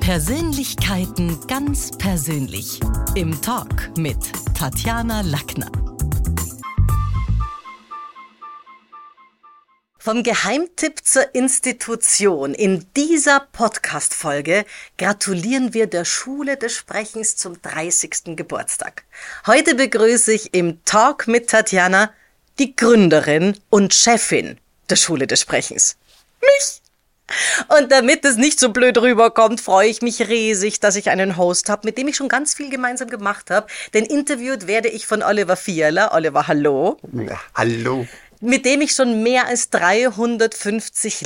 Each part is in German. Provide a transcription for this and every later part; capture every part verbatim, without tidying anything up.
Persönlichkeiten ganz persönlich. Im Talk mit Tatjana Lackner. Vom Geheimtipp zur Institution. In dieser Podcast-Folge gratulieren wir der Schule des Sprechens zum dreißigsten Geburtstag. Heute begrüße ich im Talk mit Tatjana die Gründerin und Chefin der Schule des Sprechens. Mich! Und damit es nicht so blöd rüberkommt, freue ich mich riesig, dass ich einen Host habe, mit dem ich schon ganz viel gemeinsam gemacht habe. Denn interviewt werde ich von Oliver Fiala. Oliver, hallo. Ja, hallo. Mit dem ich schon mehr als dreihundertfünfzig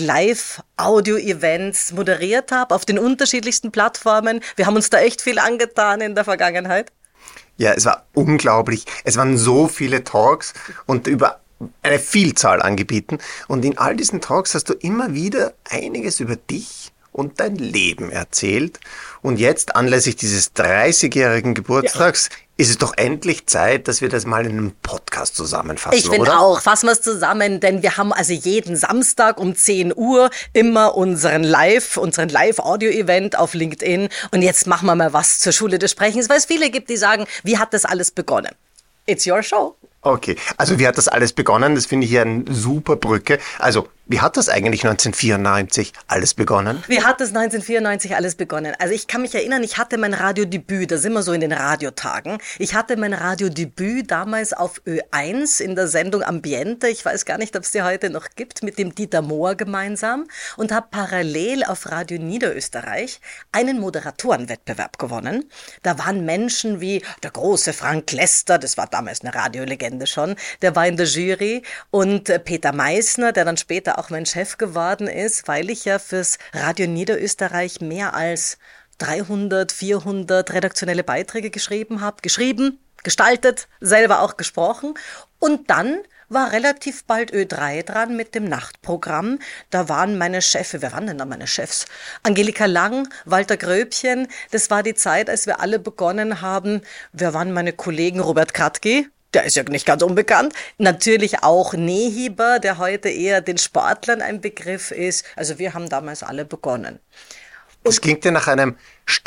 Live-Audio-Events moderiert habe, auf den unterschiedlichsten Plattformen. Wir haben uns da echt viel angetan in der Vergangenheit. Ja, es war unglaublich. Es waren so viele Talks und über eine Vielzahl angeboten. Und in all diesen Talks hast du immer wieder einiges über dich und dein Leben erzählt. Und jetzt, anlässlich dieses dreißigjährigen Geburtstags, ja, ist es doch endlich Zeit, dass wir das mal in einem Podcast zusammenfassen, ich finde auch, fassen wir es zusammen, denn wir haben also jeden Samstag um zehn Uhr immer unseren Live, unseren Live-Audio-Event auf LinkedIn. Und jetzt machen wir mal was zur Schule des Sprechens, weil es viele gibt, die sagen, wie hat das alles begonnen? It's your show. Okay, also wie hat das alles begonnen? Das finde ich hier eine super Brücke. Also, wie hat das eigentlich neunzehnhundertvierundneunzig alles begonnen? Wie hat das neunzehnhundertvierundneunzig alles begonnen? Also ich kann mich erinnern, ich hatte mein Radiodebüt, da sind wir so in den Radiotagen. Ich hatte mein Radiodebüt damals auf Ö eins in der Sendung Ambiente. Ich weiß gar nicht, ob es die heute noch gibt, mit dem Dieter Mohr gemeinsam. Und habe parallel auf Radio Niederösterreich einen Moderatorenwettbewerb gewonnen. Da waren Menschen wie der große Frank Lester, das war damals eine Radiolegende schon, der war in der Jury. Und Peter Meissner, der dann später auch mein Chef geworden ist, weil ich ja fürs Radio Niederösterreich mehr als dreihundert, vierhundert redaktionelle Beiträge geschrieben habe. Geschrieben, gestaltet, selber auch gesprochen. Und dann war relativ bald Ö drei dran mit dem Nachtprogramm. Da waren meine Chefs, wer waren denn da meine Chefs? Angelika Lang, Walter Gröbchen. Das war die Zeit, als wir alle begonnen haben. Wer waren meine Kollegen? Robert Kratky. Der ist ja nicht ganz unbekannt. Natürlich auch Nehiber, der heute eher den Sportlern ein Begriff ist. Also wir haben damals alle begonnen. Das klingt ja nach einem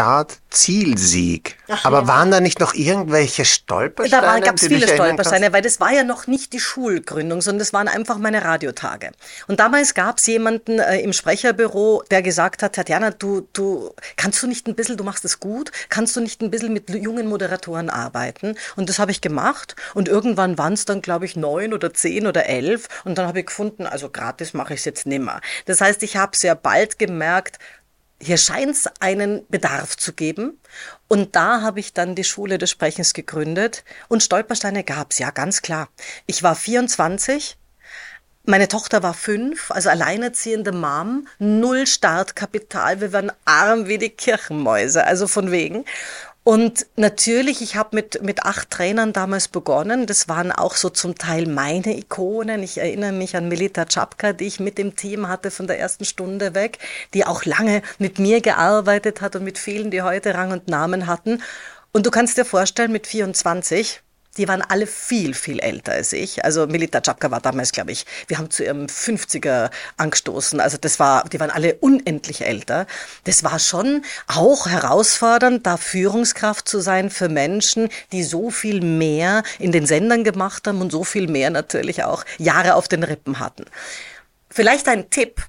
Start-Ziel-Sieg. Aber ja, waren da nicht noch irgendwelche Stolpersteine? Da gab es viele Stolpersteine, weil das war ja noch nicht die Schulgründung, sondern das waren einfach meine Radiotage. Und damals gab es jemanden äh, im Sprecherbüro, der gesagt hat, Tatjana, du, du kannst du nicht ein bisschen, du machst es gut, kannst du nicht ein bisschen mit jungen Moderatoren arbeiten? Und das habe ich gemacht. Und irgendwann waren es dann, glaube ich, neun oder zehn oder elf. Und dann habe ich gefunden, also gratis mache ich es jetzt nimmer. Das heißt, ich habe sehr bald gemerkt, hier scheint es einen Bedarf zu geben. Und da habe ich dann die Schule des Sprechens gegründet. Und Stolpersteine gab es, ja, ganz klar. Ich war vierundzwanzig, meine Tochter war fünf, also alleinerziehende Mom, null Startkapital. Wir waren arm wie die Kirchenmäuse, also von wegen. Und natürlich, ich habe mit mit acht Trainern damals begonnen. Das waren auch so zum Teil meine Ikonen. Ich erinnere mich an Melita Czapka, die ich mit dem Team hatte von der ersten Stunde weg, die auch lange mit mir gearbeitet hat und mit vielen, die heute Rang und Namen hatten. Und du kannst dir vorstellen, mit vierundzwanzig, die waren alle viel, viel älter als ich. Also Melita Czapka war damals, glaube ich, wir haben zu ihrem fünfziger angestoßen. Also das war, die waren alle unendlich älter. Das war schon auch herausfordernd, da Führungskraft zu sein für Menschen, die so viel mehr in den Sendern gemacht haben und so viel mehr natürlich auch Jahre auf den Rippen hatten. Vielleicht ein Tipp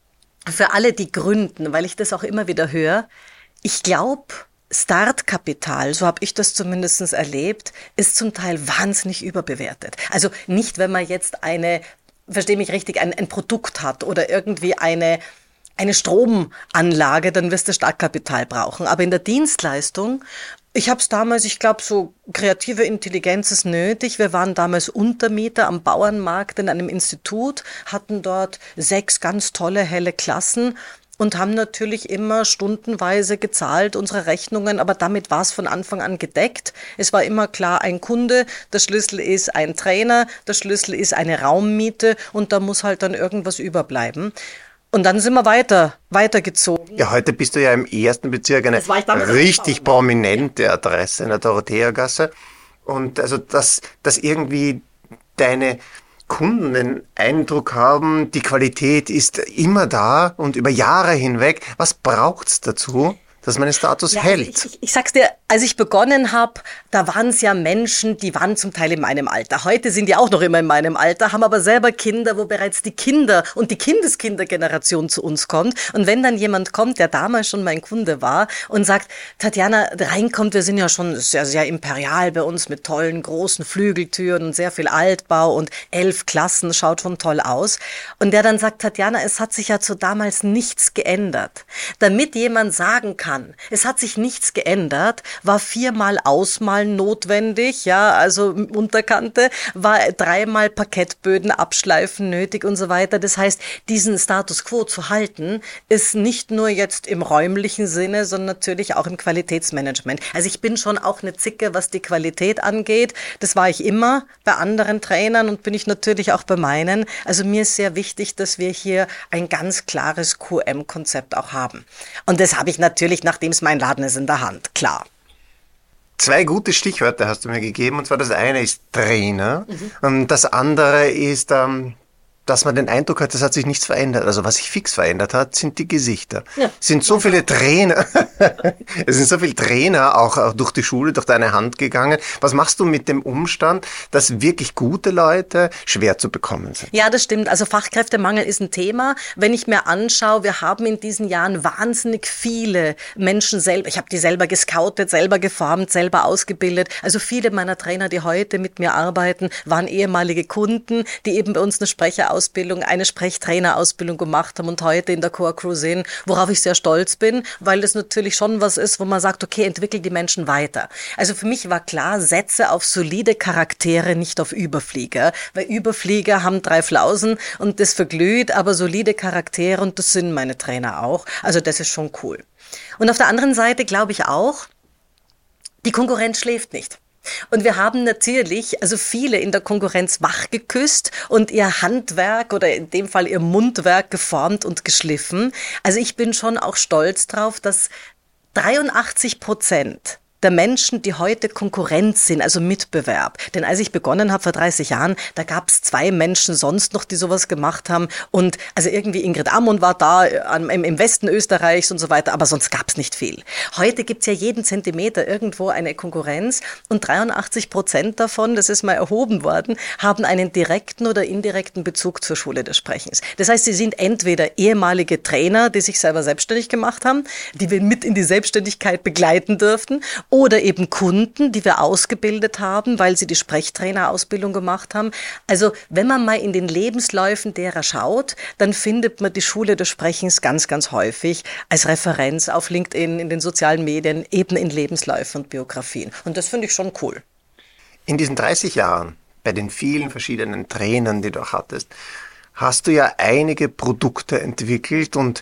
für alle, die gründen, weil ich das auch immer wieder höre. Ich glaube, Startkapital, so habe ich das zumindest erlebt, ist zum Teil wahnsinnig überbewertet. Also nicht, wenn man jetzt eine, verstehe mich richtig, ein, ein Produkt hat oder irgendwie eine, eine Stromanlage, dann wirst du Startkapital brauchen. Aber in der Dienstleistung, ich habe es damals, ich glaube, so kreative Intelligenz ist nötig. Wir waren damals Untermieter am Bauernmarkt in einem Institut, hatten dort sechs ganz tolle, helle Klassen. Und haben natürlich immer stundenweise gezahlt, unsere Rechnungen, aber damit war es von Anfang an gedeckt. Es war immer klar, ein Kunde, der Schlüssel ist ein Trainer, der Schlüssel ist eine Raummiete und da muss halt dann irgendwas überbleiben. Und dann sind wir weiter, weitergezogen. Ja, heute bist du ja im ersten Bezirk eine richtig prominente Adresse in der Dorotheagasse. Und also, dass, dass irgendwie deine Kunden den Eindruck haben, die Qualität ist immer da und über Jahre hinweg. Was braucht's dazu, dass man den Status ja, hält. Also ich, ich, ich sag's dir, als ich begonnen habe, da waren es ja Menschen, die waren zum Teil in meinem Alter. Heute sind die auch noch immer in meinem Alter, haben aber selber Kinder, wo bereits die Kinder und die Kindeskindergeneration zu uns kommt. Und wenn dann jemand kommt, der damals schon mein Kunde war und sagt, Tatjana, reinkommt, wir sind ja schon sehr, sehr imperial bei uns mit tollen großen Flügeltüren und sehr viel Altbau und elf Klassen, schaut schon toll aus. Und der dann sagt, Tatjana, es hat sich ja zu damals nichts geändert. Damit jemand sagen kann, es hat sich nichts geändert, war viermal Ausmalen notwendig, ja, also Unterkante, war dreimal Parkettböden abschleifen nötig und so weiter. Das heißt, diesen Status quo zu halten, ist nicht nur jetzt im räumlichen Sinne, sondern natürlich auch im Qualitätsmanagement. Also ich bin schon auch eine Zicke, was die Qualität angeht. Das war ich immer bei anderen Trainern und bin ich natürlich auch bei meinen. Also mir ist sehr wichtig, dass wir hier ein ganz klares Q M-Konzept auch haben. Und das habe ich natürlich, nachdem es mein Laden ist, in der Hand, klar. Zwei gute Stichwörter hast du mir gegeben, und zwar das eine ist Trainer, mhm. und das andere ist, ähm, dass man den Eindruck hat, es hat sich nichts verändert. Also was sich fix verändert hat, sind die Gesichter. Ja. Es sind so viele Trainer, es sind so viele Trainer auch, auch durch die Schule, durch deine Hand gegangen. Was machst du mit dem Umstand, dass wirklich gute Leute schwer zu bekommen sind? Ja, das stimmt. Also Fachkräftemangel ist ein Thema. Wenn ich mir anschaue, wir haben in diesen Jahren wahnsinnig viele Menschen selber, ich habe die selber gescoutet, selber geformt, selber ausgebildet. Also viele meiner Trainer, die heute mit mir arbeiten, waren ehemalige Kunden, die eben bei uns eine Sprecher Ausbildung, eine Sprechtrainerausbildung gemacht haben und heute in der Core Crew sind, worauf ich sehr stolz bin, weil das natürlich schon was ist, wo man sagt, okay, entwickelt die Menschen weiter. Also für mich war klar, setze auf solide Charaktere, nicht auf Überflieger, weil Überflieger haben drei Flausen und das verglüht, aber solide Charaktere, und das sind meine Trainer auch. Also das ist schon cool. Und auf der anderen Seite glaube ich auch, die Konkurrenz schläft nicht. Und wir haben natürlich, also viele in der Konkurrenz wach geküsst und ihr Handwerk oder in dem Fall ihr Mundwerk geformt und geschliffen. Also ich bin schon auch stolz drauf, dass dreiundachtzig Prozent der Menschen, die heute Konkurrenz sind, also Mitbewerb. Denn als ich begonnen habe vor dreißig Jahren, da gab es zwei Menschen sonst noch, die sowas gemacht haben. Und also irgendwie Ingrid Ammon war da im, im Westen Österreichs und so weiter, aber sonst gab es nicht viel. Heute gibt es ja jeden Zentimeter irgendwo eine Konkurrenz und dreiundachtzig Prozent davon, das ist mal erhoben worden, haben einen direkten oder indirekten Bezug zur Schule des Sprechens. Das heißt, sie sind entweder ehemalige Trainer, die sich selber selbstständig gemacht haben, die wir mit in die Selbstständigkeit begleiten dürften, oder eben Kunden, die wir ausgebildet haben, weil sie die Sprechtrainerausbildung gemacht haben. Also wenn man mal in den Lebensläufen derer schaut, dann findet man die Schule des Sprechens ganz, ganz häufig als Referenz auf LinkedIn, in den sozialen Medien, eben in Lebensläufen und Biografien. Und das finde ich schon cool. In diesen dreißig Jahren, bei den vielen verschiedenen Trainern, die du hattest, hast du ja einige Produkte entwickelt, und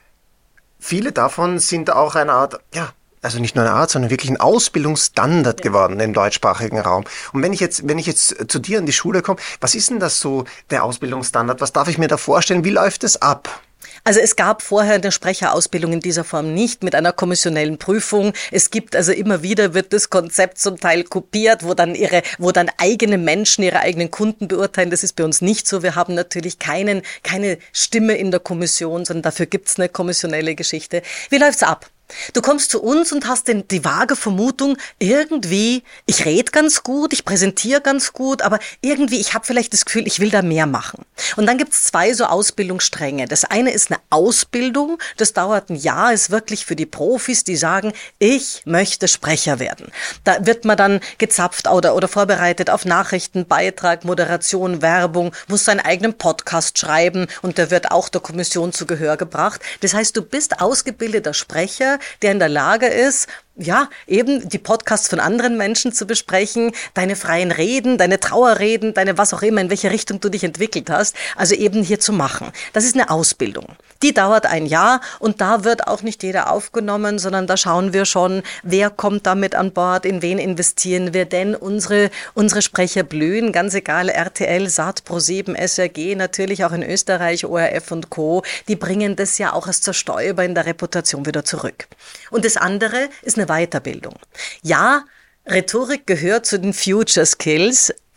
viele davon sind auch eine Art, ja, also nicht nur eine Art, sondern wirklich ein Ausbildungsstandard ja. geworden im deutschsprachigen Raum. Und wenn ich jetzt, wenn ich jetzt zu dir in die Schule komme, was ist denn das so, der Ausbildungsstandard? Was darf ich mir da vorstellen? Wie läuft es ab? Also es gab vorher eine Sprecherausbildung in dieser Form nicht mit einer kommissionellen Prüfung. Es gibt also immer wieder, wird das Konzept zum Teil kopiert, wo dann ihre, wo dann eigene Menschen ihre eigenen Kunden beurteilen. Das ist bei uns nicht so. Wir haben natürlich keinen, keine Stimme in der Kommission, sondern dafür gibt's eine kommissionelle Geschichte. Wie läuft's ab? Du kommst zu uns und hast den, die vage Vermutung, irgendwie, ich rede ganz gut, ich präsentiere ganz gut, aber irgendwie, ich habe vielleicht das Gefühl, ich will da mehr machen. Und dann gibt's zwei so Ausbildungsstränge. Das eine ist eine Ausbildung, das dauert ein Jahr, ist wirklich für die Profis, die sagen, ich möchte Sprecher werden. Da wird man dann gezapft oder, oder vorbereitet auf Nachrichten, Beitrag, Moderation, Werbung, muss seinen eigenen Podcast schreiben und der wird auch der Kommission zu Gehör gebracht. Das heißt, du bist ausgebildeter Sprecher, der in der Lage ist, ja, eben die Podcasts von anderen Menschen zu besprechen, deine freien Reden, deine Trauerreden, deine was auch immer, in welche Richtung du dich entwickelt hast, also eben hier zu machen. Das ist eine Ausbildung. Die dauert ein Jahr und da wird auch nicht jeder aufgenommen, sondern da schauen wir schon, wer kommt damit an Bord, in wen investieren wir denn unsere, unsere Sprecher blühen, ganz egal, R T L, Sat, ProSieben, S R G, natürlich auch in Österreich, O R F und Co., die bringen das ja auch als Zerstäuber in der Reputation wieder zurück. Und das andere ist eine Weiterbildung. Ja, Rhetorik gehört zu den Future Skills.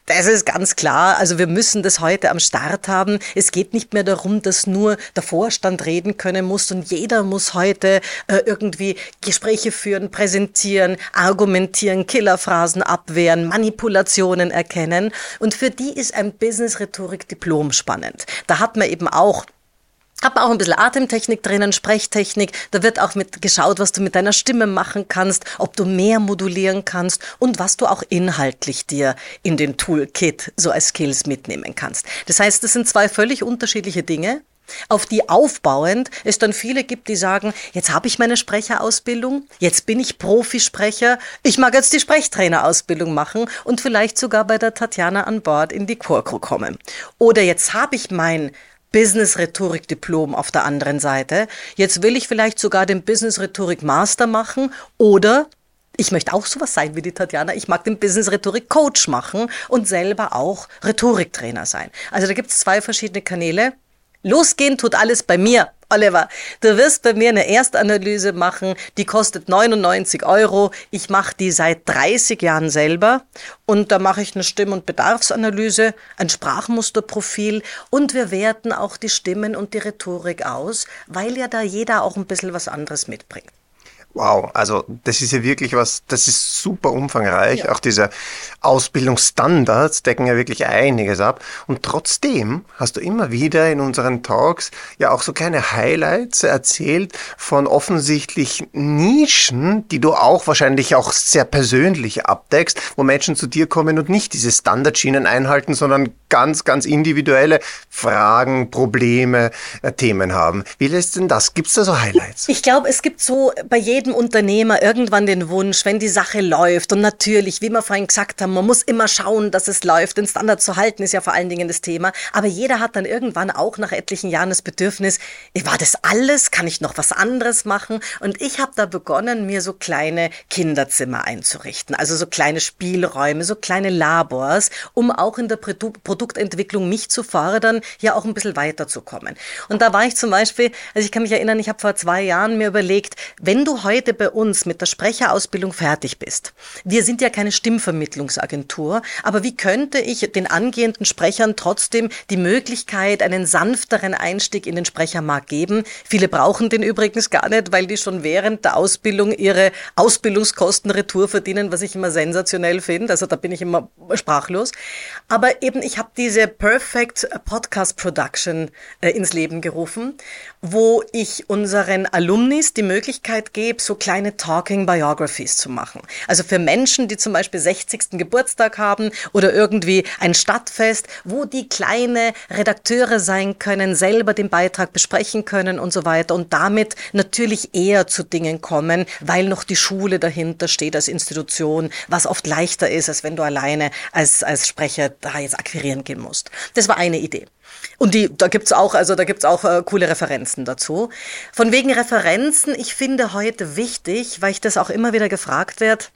Das ist ganz klar. Also wir müssen das heute am Start haben. Es geht nicht mehr darum, dass nur der Vorstand reden können muss und jeder muss heute äh, irgendwie Gespräche führen, präsentieren, argumentieren, Killerphrasen abwehren, Manipulationen erkennen. Und für die ist ein Business-Rhetorik-Diplom spannend. Da hat man eben auch Hat man auch ein bisschen Atemtechnik drinnen, Sprechtechnik. Da wird auch mit geschaut, was du mit deiner Stimme machen kannst, ob du mehr modulieren kannst und was du auch inhaltlich dir in den Toolkit so als Skills mitnehmen kannst. Das heißt, das sind zwei völlig unterschiedliche Dinge, auf die aufbauend es dann viele gibt, die sagen, jetzt habe ich meine Sprecherausbildung, jetzt bin ich Profisprecher, ich mag jetzt die Sprechtrainerausbildung machen und vielleicht sogar bei der Tatjana an Bord in die Core-Crew kommen. Oder jetzt habe ich mein Business-Rhetorik-Diplom auf der anderen Seite. Jetzt will ich vielleicht sogar den Business-Rhetorik-Master machen oder ich möchte auch sowas sein wie die Tatjana. Ich mag den Business-Rhetorik-Coach machen und selber auch Rhetoriktrainer sein. Also da gibt es zwei verschiedene Kanäle. Losgehen tut alles bei mir. Oliver, du wirst bei mir eine Erstanalyse machen, die kostet neunundneunzig Euro. Ich mache die seit dreißig Jahren selber und da mache ich eine Stimm- und Bedarfsanalyse, ein Sprachmusterprofil und wir werten auch die Stimmen und die Rhetorik aus, weil ja da jeder auch ein bisschen was anderes mitbringt. Wow, also das ist ja wirklich was, das ist super umfangreich. Ja. Auch diese Ausbildungsstandards decken ja wirklich einiges ab. Und trotzdem hast du immer wieder in unseren Talks ja auch so kleine Highlights erzählt von offensichtlich Nischen, die du auch wahrscheinlich auch sehr persönlich abdeckst, wo Menschen zu dir kommen und nicht diese Standardschienen einhalten, sondern ganz, ganz individuelle Fragen, Probleme, äh, Themen haben. Wie lässt denn das? Gibt es da so Highlights? Ich glaube, es gibt so bei jedem Unternehmer irgendwann den Wunsch, wenn die Sache läuft und natürlich, wie wir vorhin gesagt haben, man muss immer schauen, dass es läuft, den Standard zu halten ist ja vor allen Dingen das Thema, aber jeder hat dann irgendwann auch nach etlichen Jahren das Bedürfnis, war das alles, kann ich noch was anderes machen? Und ich habe da begonnen, mir so kleine Kinderzimmer einzurichten, also so kleine Spielräume, so kleine Labors, um auch in der Produ- Produktentwicklung mich zu fördern, ja auch ein bisschen weiterzukommen. Und da war ich zum Beispiel, also ich kann mich erinnern, ich habe vor zwei Jahren mir überlegt, wenn du heute bei uns mit der Sprecherausbildung fertig bist. Wir sind ja keine Stimmvermittlungsagentur, aber wie könnte ich den angehenden Sprechern trotzdem die Möglichkeit, einen sanfteren Einstieg in den Sprechermarkt geben? Viele brauchen den übrigens gar nicht, weil die schon während der Ausbildung ihre Ausbildungskosten retour verdienen, was ich immer sensationell finde. Also da bin ich immer sprachlos. Aber eben, ich habe diese Perfect Podcast Production äh, ins Leben gerufen, wo ich unseren Alumnis die Möglichkeit gebe, so kleine Talking Biographies zu machen. Also für Menschen, die zum Beispiel sechzigsten Geburtstag haben oder irgendwie ein Stadtfest, wo die kleine Redakteure sein können, selber den Beitrag besprechen können und so weiter und damit natürlich eher zu Dingen kommen, weil noch die Schule dahinter steht als Institution, was oft leichter ist, als wenn du alleine als, als Sprecher da jetzt akquirieren gehen musst. Das war eine Idee. Und die, da gibt's auch, also da gibt's auch äh, coole Referenzen dazu. Von wegen Referenzen, ich finde heute wichtig, weil ich das auch immer wieder gefragt werde,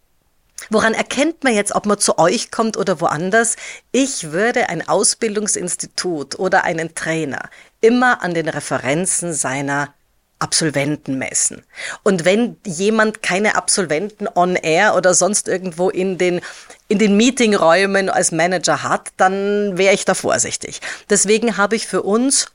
woran erkennt man jetzt, ob man zu euch kommt oder woanders? Ich würde ein Ausbildungsinstitut oder einen Trainer immer an den Referenzen seiner Absolventen messen. Und wenn jemand keine Absolventen on air oder sonst irgendwo in den in den Meetingräumen als Manager hat, dann wäre ich da vorsichtig. Deswegen habe ich für uns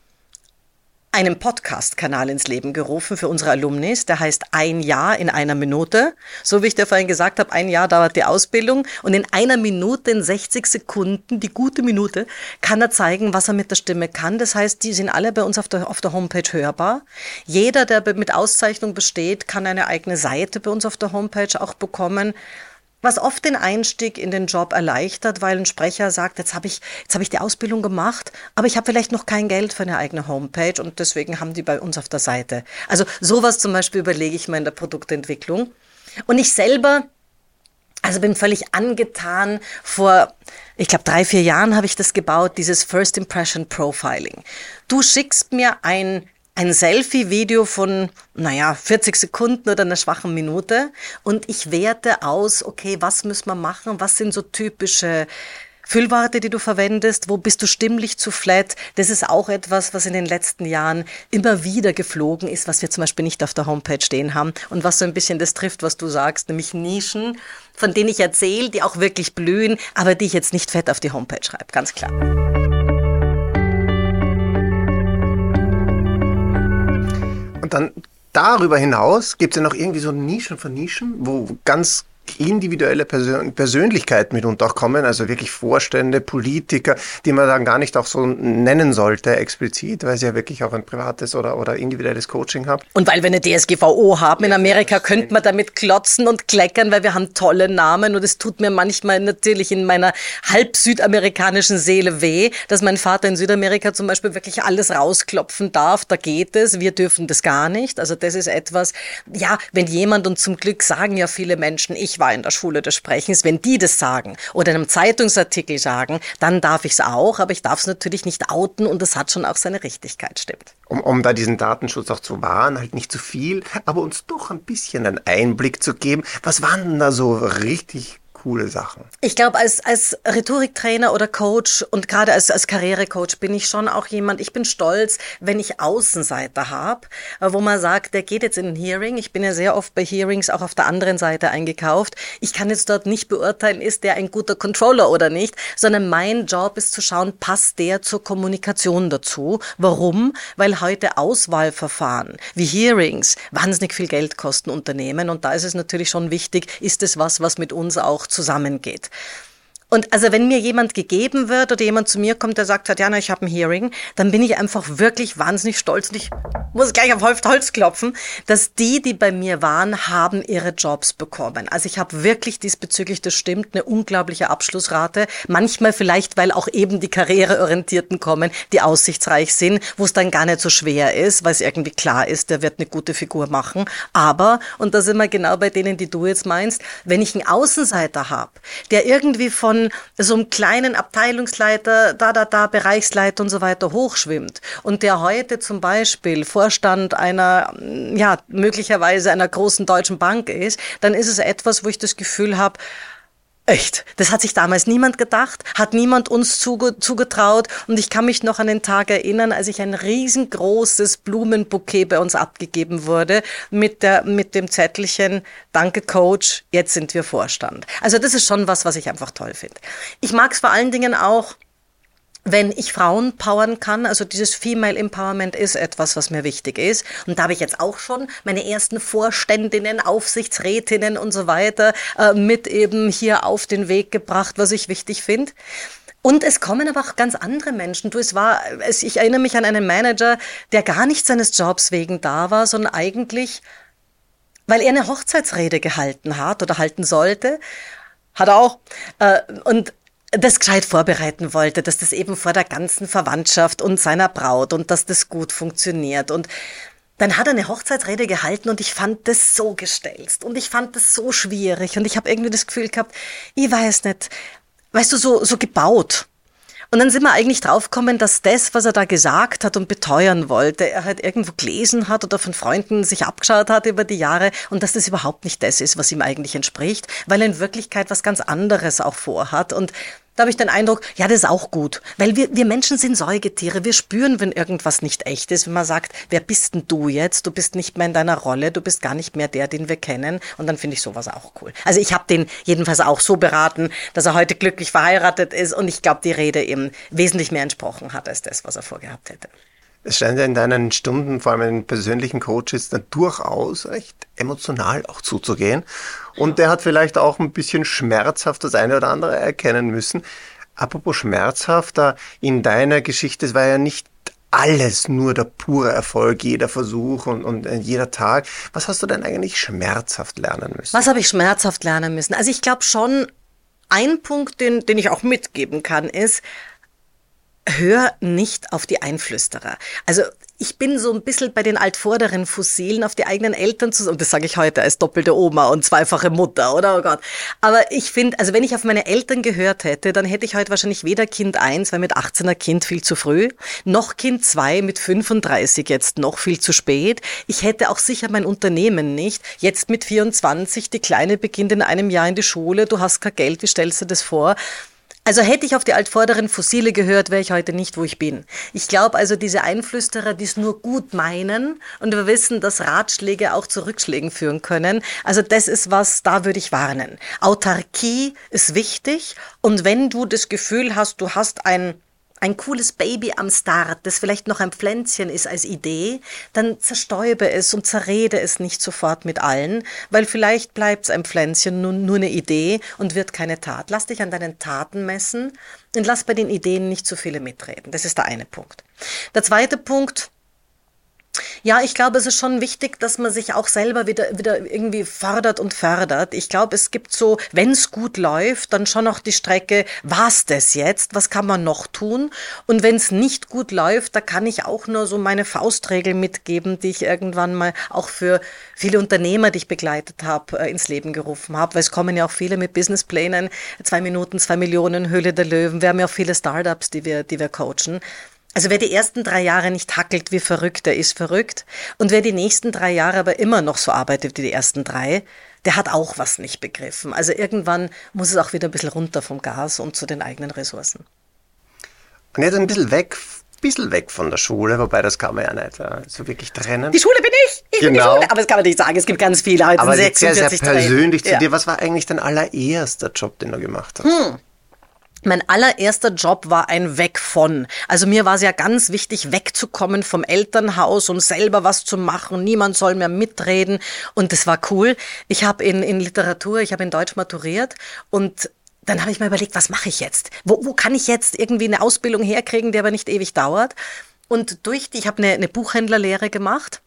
einen Podcast-Kanal ins Leben gerufen für unsere Alumnis, der heißt Ein Jahr in einer Minute. So wie ich dir vorhin gesagt habe, ein Jahr dauert die Ausbildung und in einer Minute, in sechzig Sekunden, die gute Minute, kann er zeigen, was er mit der Stimme kann. Das heißt, die sind alle bei uns auf der, auf der Homepage hörbar. Jeder, der mit Auszeichnung besteht, kann eine eigene Seite bei uns auf der Homepage auch bekommen. Was oft den Einstieg in den Job erleichtert, weil ein Sprecher sagt, jetzt habe ich, jetzt habe ich die Ausbildung gemacht, aber ich habe vielleicht noch kein Geld für eine eigene Homepage und deswegen haben die bei uns auf der Seite. Also sowas zum Beispiel überlege ich mir in der Produktentwicklung. Und ich selber, also bin völlig angetan. Vor, ich glaube, drei, vier Jahren habe ich das gebaut, dieses First Impression Profiling. Du schickst mir ein Ein Selfie-Video von, naja, vierzig Sekunden oder einer schwachen Minute und ich werte aus, okay, was müssen wir machen, was sind so typische Füllworte, die du verwendest, wo bist du stimmlich zu flat? Das ist auch etwas, was in den letzten Jahren immer wieder geflogen ist, was wir zum Beispiel nicht auf der Homepage stehen haben und was so ein bisschen das trifft, was du sagst, nämlich Nischen, von denen ich erzähle, die auch wirklich blühen, aber die ich jetzt nicht fett auf die Homepage schreibe, ganz klar. Und dann darüber hinaus gibt es ja noch irgendwie so Nischen von Nischen, wo ganz individuelle Persön- Persönlichkeiten mitunter auch kommen, also wirklich Vorstände, Politiker, die man dann gar nicht auch so nennen sollte explizit, weil sie ja wirklich auch ein privates oder, oder individuelles Coaching haben. Und weil wir eine D S G V O haben in Amerika, könnte man damit klotzen und kleckern, weil wir haben tolle Namen und es tut mir manchmal natürlich in meiner halb südamerikanischen Seele weh, dass mein Vater in Südamerika zum Beispiel wirklich alles rausklopfen darf, da geht es, wir dürfen das gar nicht. Also das ist etwas, ja, wenn jemand, und zum Glück sagen ja viele Menschen, ich war in der Schule des Sprechens, wenn die das sagen oder in einem Zeitungsartikel sagen, dann darf ich es auch, aber ich darf es natürlich nicht outen und das hat schon auch seine Richtigkeit, stimmt. Um, um da diesen Datenschutz auch zu wahren, halt nicht zu viel, aber uns doch ein bisschen einen Einblick zu geben. Was waren denn da so richtig coole Sachen? Ich glaube, als, als Rhetoriktrainer oder Coach und gerade als, als Karrierecoach bin ich schon auch jemand, ich bin stolz, wenn ich Außenseiter habe, wo man sagt, der geht jetzt in ein Hearing. Ich bin ja sehr oft bei Hearings auch auf der anderen Seite eingekauft. Ich kann jetzt dort nicht beurteilen, ist der ein guter Controller oder nicht, sondern mein Job ist zu schauen, passt der zur Kommunikation dazu. Warum? Weil heute Auswahlverfahren wie Hearings wahnsinnig viel Geld kosten Unternehmen und da ist es natürlich schon wichtig, ist es was, was mit uns auch zusammengeht. Und also wenn mir jemand gegeben wird oder jemand zu mir kommt, der sagt, Tatjana, ich habe ein Hearing, dann bin ich einfach wirklich wahnsinnig stolz und ich muss gleich auf Holz klopfen, dass die, die bei mir waren, haben ihre Jobs bekommen. Also ich habe wirklich diesbezüglich, das stimmt, eine unglaubliche Abschlussrate. Manchmal vielleicht, weil auch eben die Karriereorientierten kommen, die aussichtsreich sind, wo es dann gar nicht so schwer ist, weil es irgendwie klar ist, der wird eine gute Figur machen. Aber, und da sind wir genau bei denen, die du jetzt meinst, wenn ich einen Außenseiter habe, der irgendwie von so einem kleinen Abteilungsleiter, da, da, da, Bereichsleiter und so weiter hochschwimmt und der heute zum Beispiel Vorstand einer, ja, möglicherweise einer großen deutschen Bank ist, dann ist es etwas, wo ich das Gefühl habe, echt, das hat sich damals niemand gedacht, hat niemand uns zuge- zugetraut und ich kann mich noch an den Tag erinnern, als ich ein riesengroßes Blumenbouquet bei uns abgegeben wurde mit der, mit dem Zettelchen, danke Coach, jetzt sind wir Vorstand. Also das ist schon was, was ich einfach toll finde. Ich mag es vor allen Dingen auch, wenn ich Frauen powern kann, also dieses Female Empowerment ist etwas, was mir wichtig ist. Und da habe ich jetzt auch schon meine ersten Vorständinnen, Aufsichtsrätinnen und so weiter äh, mit eben hier auf den Weg gebracht, was ich wichtig finde. Und es kommen aber auch ganz andere Menschen. Du, es war, es, ich erinnere mich an einen Manager, der gar nicht seines Jobs wegen da war, sondern eigentlich, weil er eine Hochzeitsrede gehalten hat oder halten sollte, hat er auch. Äh, und das gescheit vorbereiten wollte, dass das eben vor der ganzen Verwandtschaft und seiner Braut und dass das gut funktioniert. Und dann hat er eine Hochzeitsrede gehalten und ich fand das so gestelzt und ich fand das so schwierig und ich habe irgendwie das Gefühl gehabt, ich weiß nicht, weißt du, so, so gebaut. Und dann sind wir eigentlich draufgekommen, dass das, was er da gesagt hat und beteuern wollte, er halt irgendwo gelesen hat oder von Freunden sich abgeschaut hat über die Jahre und dass das überhaupt nicht das ist, was ihm eigentlich entspricht, weil er in Wirklichkeit was ganz anderes auch vorhat. Und da habe ich den Eindruck, ja, das ist auch gut, weil wir, wir Menschen sind Säugetiere, wir spüren, wenn irgendwas nicht echt ist, wenn man sagt, wer bist denn du jetzt? Du bist nicht mehr in deiner Rolle, du bist gar nicht mehr der, den wir kennen und dann finde ich sowas auch cool. Also ich habe den jedenfalls auch so beraten, dass er heute glücklich verheiratet ist und ich glaube, die Rede ihm wesentlich mehr entsprochen hat, als das, was er vorgehabt hätte. Es scheint ja in deinen Stunden, vor allem in den persönlichen Coaches, dann durchaus recht emotional auch zuzugehen. Und der hat vielleicht auch ein bisschen schmerzhaft das eine oder andere erkennen müssen. Apropos schmerzhafter, in deiner Geschichte, es war ja nicht alles nur der pure Erfolg, jeder Versuch und, und jeder Tag. Was hast du denn eigentlich schmerzhaft lernen müssen? Was habe ich schmerzhaft lernen müssen? Also ich glaube schon, ein Punkt, den, den ich auch mitgeben kann, ist, hör nicht auf die Einflüsterer. Also ich bin so ein bisschen bei den altvorderen Fossilen auf die eigenen Eltern zu, und das sage ich heute als doppelte Oma und zweifache Mutter, oder? Oh Gott. Aber ich finde, also wenn ich auf meine Eltern gehört hätte, dann hätte ich heute wahrscheinlich weder Kind eins, weil mit achtzehner Kind viel zu früh, noch Kind zwei mit fünfunddreißig jetzt noch viel zu spät. Ich hätte auch sicher mein Unternehmen nicht. Jetzt mit vierundzwanzig, die Kleine beginnt in einem Jahr in die Schule, du hast kein Geld, wie stellst du das vor? Also hätte ich auf die altvorderen Fossile gehört, wäre ich heute nicht, wo ich bin. Ich glaube also, diese Einflüsterer, die es nur gut meinen und wir wissen, dass Ratschläge auch zu Rückschlägen führen können. Also das ist was, da würde ich warnen. Autarkie ist wichtig und wenn du das Gefühl hast, du hast ein ein cooles Baby am Start, das vielleicht noch ein Pflänzchen ist als Idee, dann zerstäube es und zerrede es nicht sofort mit allen, weil vielleicht bleibt es ein Pflänzchen, nur, nur eine Idee und wird keine Tat. Lass dich an deinen Taten messen und lass bei den Ideen nicht zu viele mitreden. Das ist der eine Punkt. Der zweite Punkt: Ja, ich glaube, es ist schon wichtig, dass man sich auch selber wieder, wieder irgendwie fördert und fördert. Ich glaube, es gibt so, wenn es gut läuft, dann schon noch die Strecke, war's das jetzt? Was kann man noch tun? Und wenn es nicht gut läuft, da kann ich auch nur so meine Faustregel mitgeben, die ich irgendwann mal auch für viele Unternehmer, die ich begleitet habe, ins Leben gerufen habe. Weil es kommen ja auch viele mit Businessplänen, zwei Minuten, zwei Millionen, Höhle der Löwen. Wir haben ja auch viele Startups, die wir, die wir coachen. Also wer die ersten drei Jahre nicht hackelt wie verrückt, der ist verrückt. Und wer die nächsten drei Jahre aber immer noch so arbeitet wie die ersten drei, der hat auch was nicht begriffen. Also irgendwann muss es auch wieder ein bisschen runter vom Gas und zu den eigenen Ressourcen. Und jetzt ein bisschen weg, bisschen weg von der Schule, wobei das kann man ja nicht äh, so wirklich trennen. Die Schule bin ich, ich bin die Genau. Schule. Aber das kann man nicht sagen, es gibt ganz viele. Heute Aber sind jetzt sehr, sehr sechsundvierzig persönlich zu Ja. dir. Was war eigentlich dein allererster Job, den du gemacht hast? Hm. Mein allererster Job war ein Weg von. Also mir war es ja ganz wichtig, wegzukommen vom Elternhaus und selber was zu machen. Niemand soll mehr mitreden. Und das war cool. Ich habe in, in Literatur, ich habe in Deutsch maturiert und dann habe ich mir überlegt, was mache ich jetzt? Wo, wo kann ich jetzt irgendwie eine Ausbildung herkriegen, die aber nicht ewig dauert? Und durch die, ich habe eine, eine Buchhändlerlehre gemacht.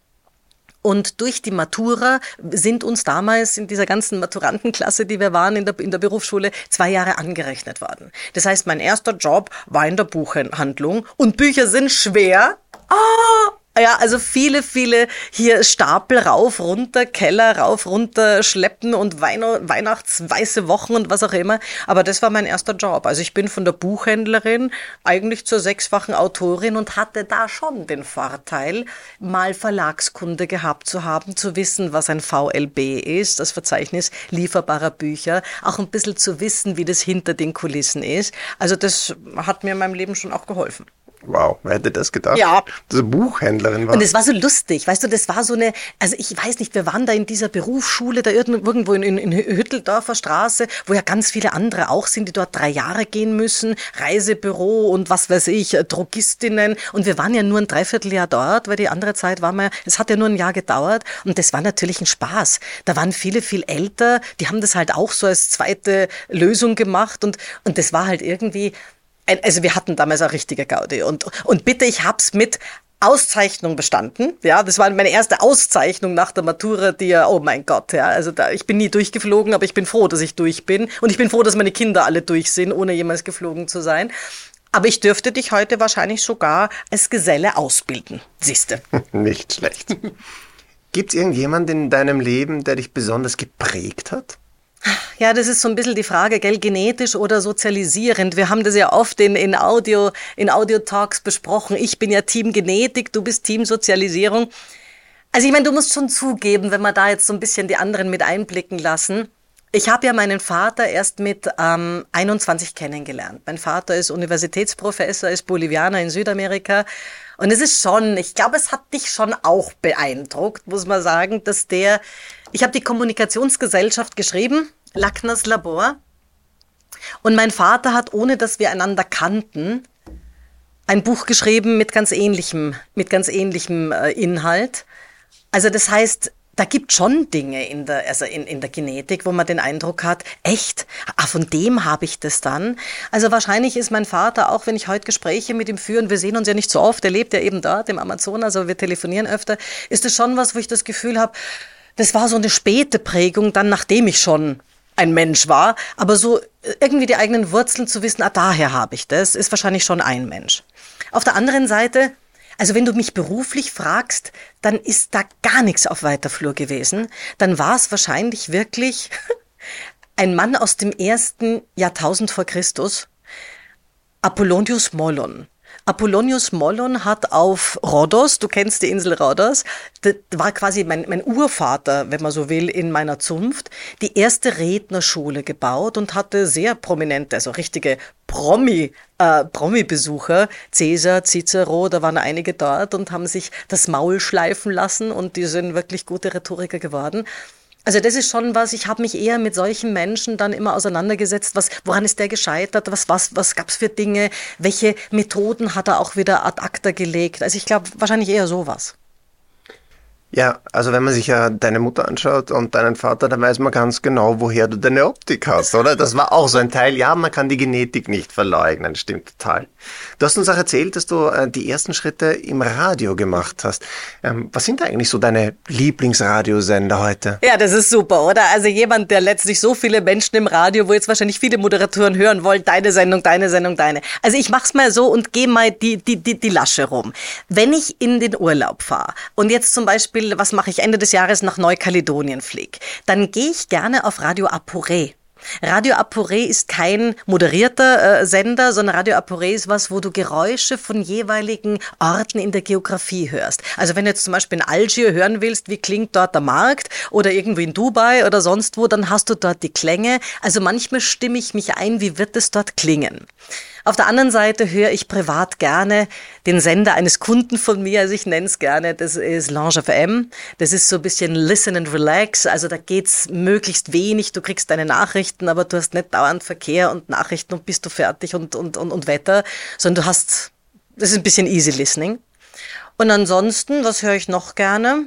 Und durch die Matura sind uns damals in dieser ganzen Maturantenklasse, die wir waren in der, in der Berufsschule, zwei Jahre angerechnet worden. Das heißt, mein erster Job war in der Buchhandlung und Bücher sind schwer. Ah! Ja, also viele, viele hier Stapel rauf, runter, Keller rauf, runter schleppen und Weihn- Weihnachtsweiße Wochen und was auch immer. Aber das war mein erster Job. Also ich bin von der Buchhändlerin eigentlich zur sechsfachen Autorin und hatte da schon den Vorteil, mal Verlagskunde gehabt zu haben, zu wissen, was ein V L B ist, das Verzeichnis lieferbarer Bücher, auch ein bisschen zu wissen, wie das hinter den Kulissen ist. Also das hat mir in meinem Leben schon auch geholfen. Wow, wer hätte das gedacht? Ja. Dass du Buchhändlerin war. Und es war so lustig, weißt du, das war so eine, also ich weiß nicht, wir waren da in dieser Berufsschule, da irgendwo in, in, in Hütteldorfer Straße, wo ja ganz viele andere auch sind, die dort drei Jahre gehen müssen, Reisebüro und was weiß ich, Drogistinnen. Und wir waren ja nur ein Dreivierteljahr dort, weil die andere Zeit war man, es hat ja nur ein Jahr gedauert und das war natürlich ein Spaß. Da waren viele, viel älter, die haben das halt auch so als zweite Lösung gemacht und, und das war halt irgendwie... Also wir hatten damals auch richtige Gaudi und, und bitte, ich hab's mit Auszeichnung bestanden. Ja, das war meine erste Auszeichnung nach der Matura, die ja, oh mein Gott, ja, also da, ich bin nie durchgeflogen, aber ich bin froh, dass ich durch bin und ich bin froh, dass meine Kinder alle durch sind, ohne jemals geflogen zu sein. Aber ich dürfte dich heute wahrscheinlich sogar als Geselle ausbilden, siehste. Nicht schlecht. Gibt's irgendjemanden in deinem Leben, der dich besonders geprägt hat? Ja, das ist so ein bisschen die Frage, gell, genetisch oder sozialisierend. Wir haben das ja oft in, in Audio, in Audio-Talks besprochen. Ich bin ja Team Genetik, du bist Team Sozialisierung. Also ich meine, du musst schon zugeben, wenn wir da jetzt so ein bisschen die anderen mit einblicken lassen. Ich habe ja meinen Vater erst mit ähm, einundzwanzig kennengelernt. Mein Vater ist Universitätsprofessor, ist Bolivianer in Südamerika. Und es ist schon, ich glaube, es hat dich schon auch beeindruckt, muss man sagen, dass der, ich habe die Kommunikationsgesellschaft geschrieben, Lackners Labor. Und mein Vater hat, ohne dass wir einander kannten, ein Buch geschrieben mit ganz ähnlichem, mit ganz ähnlichem äh, Inhalt. Also das heißt, da gibt schon Dinge in der, also in, in der Genetik, wo man den Eindruck hat, echt, ah, von dem habe ich das dann. Also wahrscheinlich ist mein Vater, auch wenn ich heute Gespräche mit ihm führe, wir sehen uns ja nicht so oft, er lebt ja eben dort im Amazonas, aber wir telefonieren öfter, ist das schon was, wo ich das Gefühl habe, das war so eine späte Prägung, dann nachdem ich schon ein Mensch war, aber so irgendwie die eigenen Wurzeln zu wissen, ah, daher habe ich das, ist wahrscheinlich schon ein Mensch. Auf der anderen Seite, also wenn du mich beruflich fragst, dann ist da gar nichts auf weiter Flur gewesen. Dann war es wahrscheinlich wirklich ein Mann aus dem ersten Jahrtausend vor Christus, Apollonius Molon. Apollonius Mollon hat auf Rhodos, du kennst die Insel Rhodos, das war quasi mein, mein Urvater, wenn man so will, in meiner Zunft, die erste Rednerschule gebaut und hatte sehr prominente, also richtige Promi, äh, Promi-Besucher, Caesar, Cicero, da waren einige dort und haben sich das Maul schleifen lassen und die sind wirklich gute Rhetoriker geworden. Also das ist schon was, ich habe mich eher mit solchen Menschen dann immer auseinandergesetzt, was, woran ist der gescheitert, was, was, was gab's für Dinge, welche Methoden hat er auch wieder ad acta gelegt. Also ich glaube wahrscheinlich eher sowas. Ja, also wenn man sich ja deine Mutter anschaut und deinen Vater, dann weiß man ganz genau, woher du deine Optik hast, oder? Das war auch so ein Teil. Ja, man kann die Genetik nicht verleugnen, stimmt total. Du hast uns auch erzählt, dass du äh, die ersten Schritte im Radio gemacht hast. Ähm, was sind eigentlich so deine Lieblingsradiosender heute? Ja, das ist super, oder? Also jemand, der letztlich so viele Menschen im Radio, wo jetzt wahrscheinlich viele Moderatoren hören wollen, deine Sendung, deine Sendung, deine. Also ich mach's mal so und gehe mal die, die, die, die Lasche rum. Wenn ich in den Urlaub fahre und jetzt zum Beispiel, was mache ich Ende des Jahres nach Neukaledonien fliege, dann gehe ich gerne auf Radio Aporé. Radio Aporé ist kein moderierter äh, Sender, sondern Radio Aporé ist was, wo du Geräusche von jeweiligen Orten in der Geografie hörst. Also wenn du jetzt zum Beispiel in Algier hören willst, wie klingt dort der Markt oder irgendwo in Dubai oder sonst wo, dann hast du dort die Klänge. Also manchmal stimme ich mich ein, wie wird es dort klingen. Auf der anderen Seite höre ich privat gerne den Sender eines Kunden von mir, also ich nenne es gerne, das ist Lange F M. Das ist so ein bisschen Listen and Relax, also da geht's möglichst wenig, du kriegst deine Nachrichten, aber du hast nicht dauernd Verkehr und Nachrichten und bist du fertig und, und, und, und Wetter, sondern du hast, das ist ein bisschen easy listening. Und ansonsten, was höre ich noch gerne?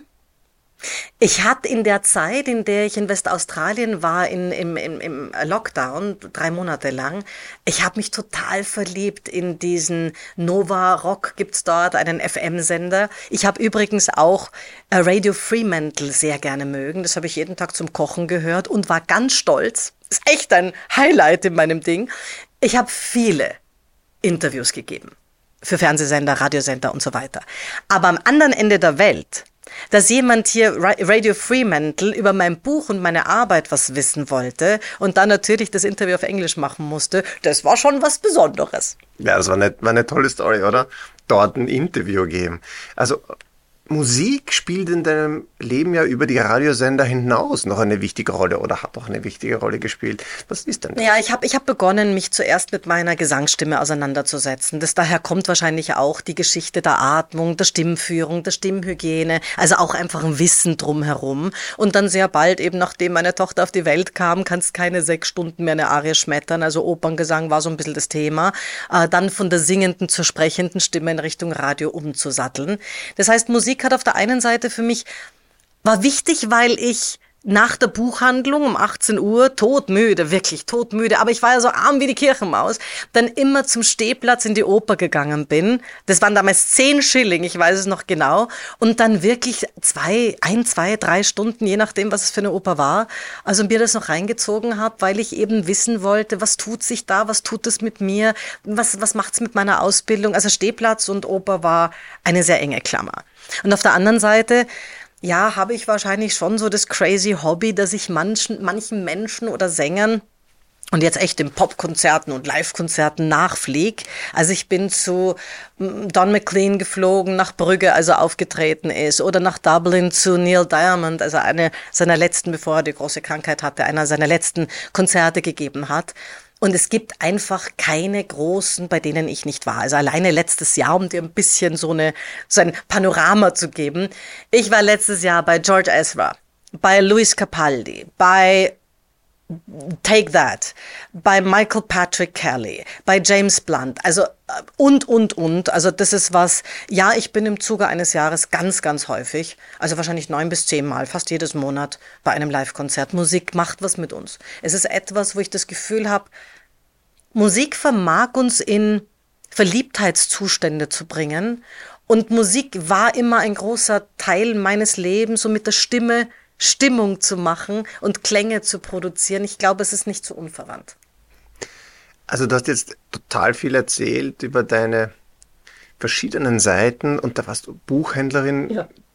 Ich hatte in der Zeit, in der ich in Westaustralien war, in, im, im, im Lockdown, drei Monate lang, ich habe mich total verliebt in diesen Nova Rock, gibt's dort, einen F M-Sender. Ich habe übrigens auch Radio Fremantle sehr gerne mögen, das habe ich jeden Tag zum Kochen gehört und war ganz stolz, ist echt ein Highlight in meinem Ding. Ich habe viele Interviews gegeben für Fernsehsender, Radiosender und so weiter. Aber am anderen Ende der Welt, dass jemand hier Radio Fremantle über mein Buch und meine Arbeit was wissen wollte und dann natürlich das Interview auf Englisch machen musste, das war schon was Besonderes. Ja, das war eine, war eine tolle Story, oder? Dort ein Interview geben. Also Musik spielt in deinem Leben ja über die Radiosender hinaus noch eine wichtige Rolle oder hat auch eine wichtige Rolle gespielt. Was ist denn das? Ja, ich habe ich hab begonnen, mich zuerst mit meiner Gesangsstimme auseinanderzusetzen. Das daher kommt wahrscheinlich auch die Geschichte der Atmung, der Stimmführung, der Stimmhygiene, also auch einfach ein Wissen drumherum. Und dann sehr bald, eben nachdem meine Tochter auf die Welt kam, kannst keine sechs Stunden mehr eine Arie schmettern. Also Operngesang war so ein bisschen das Thema. Äh, dann von der singenden zur sprechenden Stimme in Richtung Radio umzusatteln. Das heißt, Musik hat auf der einen Seite für mich, war wichtig, weil ich nach der Buchhandlung um achtzehn Uhr, todmüde, wirklich todmüde, aber ich war ja so arm wie die Kirchenmaus, dann immer zum Stehplatz in die Oper gegangen bin. Das waren damals zehn Schilling, ich weiß es noch genau. Und dann wirklich zwei, ein, zwei, drei Stunden, je nachdem, was es für eine Oper war, also mir das noch reingezogen habe, weil ich eben wissen wollte, was tut sich da, was tut es mit mir, was, was macht's mit meiner Ausbildung. Also Stehplatz und Oper war eine sehr enge Klammer. Und auf der anderen Seite, ja, habe ich wahrscheinlich schon so das crazy Hobby, dass ich manchen, manchen Menschen oder Sängern und jetzt echt in Popkonzerten und Live-Konzerten nachflieg. Also ich bin zu Don McLean geflogen, nach Brügge, als er aufgetreten ist, oder nach Dublin zu Neil Diamond, also eine seiner letzten, bevor er die große Krankheit hatte, einer seiner letzten Konzerte gegeben hat. Und es gibt einfach keine großen, bei denen ich nicht war. Also alleine letztes Jahr, um dir ein bisschen so, eine, so ein Panorama zu geben. Ich war letztes Jahr bei George Ezra, bei Luis Capaldi, bei Take That, bei Michael Patrick Kelly, bei James Blunt, also und, und, und. Also das ist was, ja, ich bin im Zuge eines Jahres ganz, ganz häufig, also wahrscheinlich neun bis zehn Mal, fast jedes Monat bei einem Live-Konzert. Musik macht was mit uns. Es ist etwas, wo ich das Gefühl habe, Musik vermag uns in Verliebtheitszustände zu bringen und Musik war immer ein großer Teil meines Lebens, so mit der Stimme Stimmung zu machen und Klänge zu produzieren. Ich glaube, es ist nicht so unverwandt. Also du hast jetzt total viel erzählt über deine verschiedenen Seiten und da warst du Buchhändlerin, ja.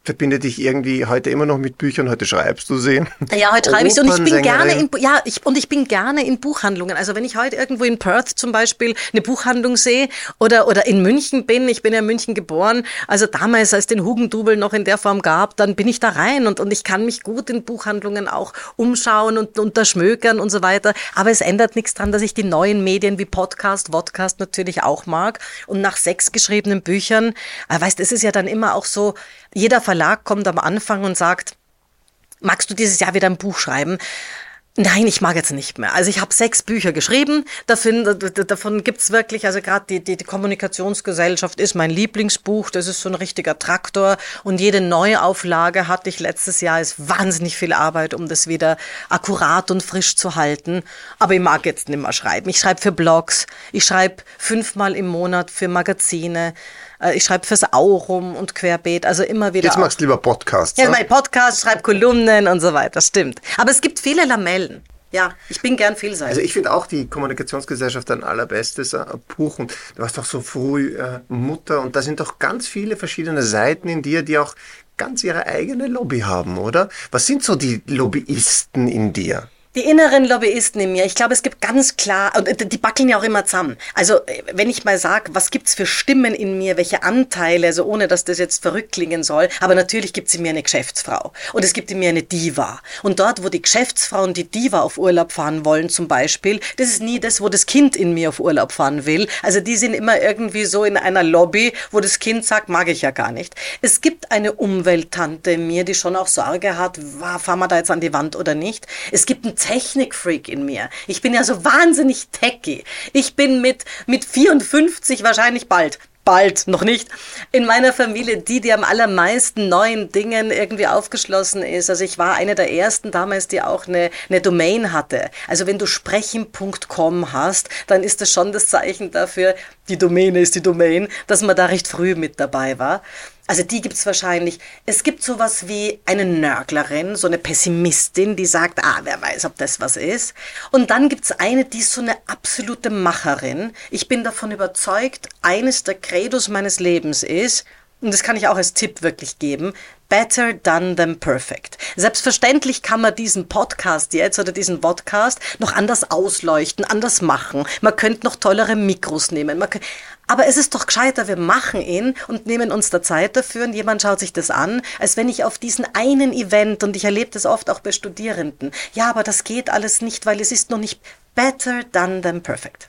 verbinde dich irgendwie heute immer noch mit Büchern, heute schreibst du sie. Ja, heute schreibe ich und ich bin gerne in ja, ich, und ich bin gerne in Buchhandlungen. Also wenn ich heute irgendwo in Perth zum Beispiel eine Buchhandlung sehe oder, oder in München bin, ich bin ja in München geboren, also damals, als den Hugendubel noch in der Form gab, dann bin ich da rein und, und ich kann mich gut in Buchhandlungen auch umschauen und, und da schmökern und so weiter. Aber es ändert nichts dran, dass ich die neuen Medien wie Podcast, Vodcast natürlich auch mag. Und nach sechs geschriebenen Büchern, äh, weißt, es ist ja dann immer auch so, jeder Verlag kommt am Anfang und sagt, magst du dieses Jahr wieder ein Buch schreiben? Nein, ich mag jetzt nicht mehr. Also ich habe sechs Bücher geschrieben, davon, davon gibt's wirklich, also gerade die, die, die Kommunikationsgesellschaft ist mein Lieblingsbuch, das ist so ein richtiger Traktor und jede Neuauflage hatte ich letztes Jahr, ist wahnsinnig viel Arbeit, um das wieder akkurat und frisch zu halten. Aber ich mag jetzt nicht mehr schreiben. Ich schreibe für Blogs, ich schreibe fünfmal im Monat für Magazine, ich schreibe fürs Aurum und Querbeet, also immer wieder. Jetzt machst du lieber Podcasts. Ja, mein Podcast, schreibe Kolumnen und so weiter, stimmt. Aber es gibt viele Lamellen. Ja, ich bin gern vielseitig. Also ich finde auch die Kommunikationsgesellschaft ein allerbestes äh, Buch und du warst doch so früh äh, Mutter und da sind doch ganz viele verschiedene Seiten in dir, die auch ganz ihre eigene Lobby haben, oder? Was sind so die Lobbyisten in dir? Die inneren Lobbyisten in mir, ich glaube, es gibt ganz klar, und die backeln ja auch immer zusammen. Also wenn ich mal sage, was gibt's für Stimmen in mir, welche Anteile, also ohne, dass das jetzt verrückt klingen soll, aber natürlich gibt's in mir eine Geschäftsfrau und es gibt in mir eine Diva. Und dort, wo die Geschäftsfrau und die Diva auf Urlaub fahren wollen zum Beispiel, das ist nie das, wo das Kind in mir auf Urlaub fahren will. Also die sind immer irgendwie so in einer Lobby, wo das Kind sagt, mag ich ja gar nicht. Es gibt eine Umwelttante in mir, die schon auch Sorge hat, fahren wir da jetzt an die Wand oder nicht. Es gibt ein Technikfreak in mir. Ich bin ja so wahnsinnig techy. Ich bin mit, mit vierundfünfzig wahrscheinlich bald, bald, noch nicht, in meiner Familie die, die am allermeisten neuen Dingen irgendwie aufgeschlossen ist. Also ich war eine der ersten damals, die auch eine, eine Domain hatte. Also wenn du sprechen punkt com hast, dann ist das schon das Zeichen dafür, die Domäne ist die Domain, dass man da recht früh mit dabei war. Also die gibt's wahrscheinlich. Es gibt sowas wie eine Nörglerin, so eine Pessimistin, die sagt, ah, wer weiß, ob das was ist. Und dann gibt's eine, die ist so eine absolute Macherin. Ich bin davon überzeugt, eines der Credos meines Lebens ist, und das kann ich auch als Tipp wirklich geben, better done than perfect. Selbstverständlich kann man diesen Podcast jetzt oder diesen Podcast noch anders ausleuchten, anders machen. Man könnte noch tollere Mikros nehmen. Man könnte, aber es ist doch gescheiter, wir machen ihn und nehmen uns da Zeit dafür und jemand schaut sich das an, als wenn ich auf diesen einen Event, und ich erlebe das oft auch bei Studierenden, ja, aber das geht alles nicht, weil es ist noch nicht better done than perfect.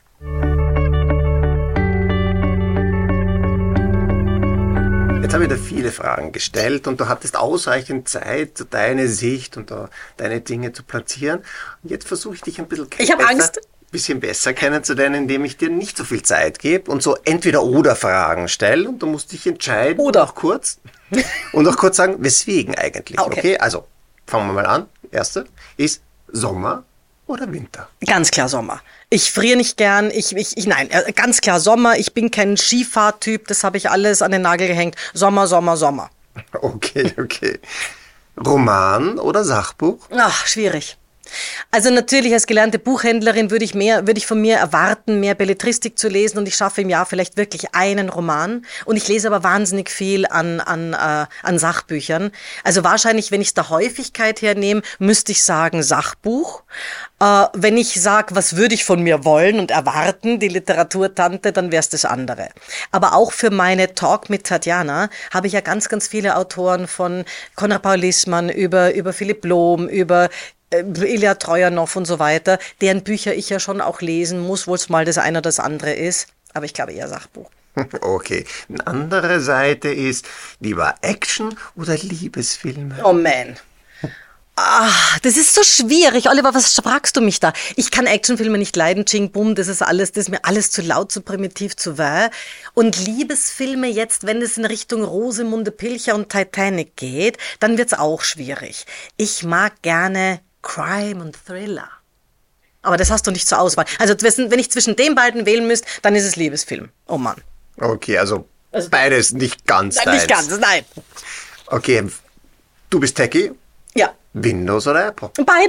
Jetzt habe ich dir viele Fragen gestellt und du hattest ausreichend Zeit, deine Sicht und deine Dinge zu platzieren. Und jetzt versuche ich dich ein bisschen, ich habe Angst. bisschen besser kennenzulernen, indem ich dir nicht so viel Zeit gebe und so Entweder-Oder-Fragen stelle und du musst dich entscheiden. Oder auch kurz. Und auch kurz sagen, weswegen eigentlich. Okay. okay, also fangen wir mal an. Erste ist Sommer oder Winter? Ganz klar Sommer. Ich friere nicht gern, ich, ich, ich, nein, ganz klar Sommer. Ich bin kein Skifahrtyp, das habe ich alles an den Nagel gehängt. Sommer, Sommer, Sommer. Okay, okay. Roman oder Sachbuch? Ach, schwierig. Also natürlich als gelernte Buchhändlerin würde ich mehr, würde ich von mir erwarten, mehr Belletristik zu lesen und ich schaffe im Jahr vielleicht wirklich einen Roman und ich lese aber wahnsinnig viel an, an, äh, an Sachbüchern. Also wahrscheinlich, wenn ich es der Häufigkeit hernehme, müsste ich sagen Sachbuch. Äh, wenn ich sage, was würde ich von mir wollen und erwarten, die Literaturtante, dann wäre es das andere. Aber auch für meine Talk mit Tatjana habe ich ja ganz, ganz viele Autoren von Konrad Paul Lißmann über, über Philipp Lohm, über Ilja Trojanow und so weiter, deren Bücher ich ja schon auch lesen muss, wo es mal das eine oder das andere ist. Aber ich glaube eher Sachbuch. Okay. Eine andere Seite ist lieber Action oder Liebesfilme? Oh man. Ah, das ist so schwierig. Oliver, was fragst du mich da? Ich kann Actionfilme nicht leiden. Ching Bum, das ist alles, das ist mir alles zu laut, zu primitiv, zu wahr. Und Liebesfilme jetzt, wenn es in Richtung Rosemunde Pilcher und Titanic geht, dann wird's auch schwierig. Ich mag gerne Crime und Thriller. Aber das hast du nicht zur Auswahl. Also wenn ich zwischen den beiden wählen müsste, dann ist es Liebesfilm. Oh Mann. Okay, also, also beides nicht ganz nein, deins. Nicht ganz, nein. Okay, du bist Techie? Ja. Windows oder Apple? Beide.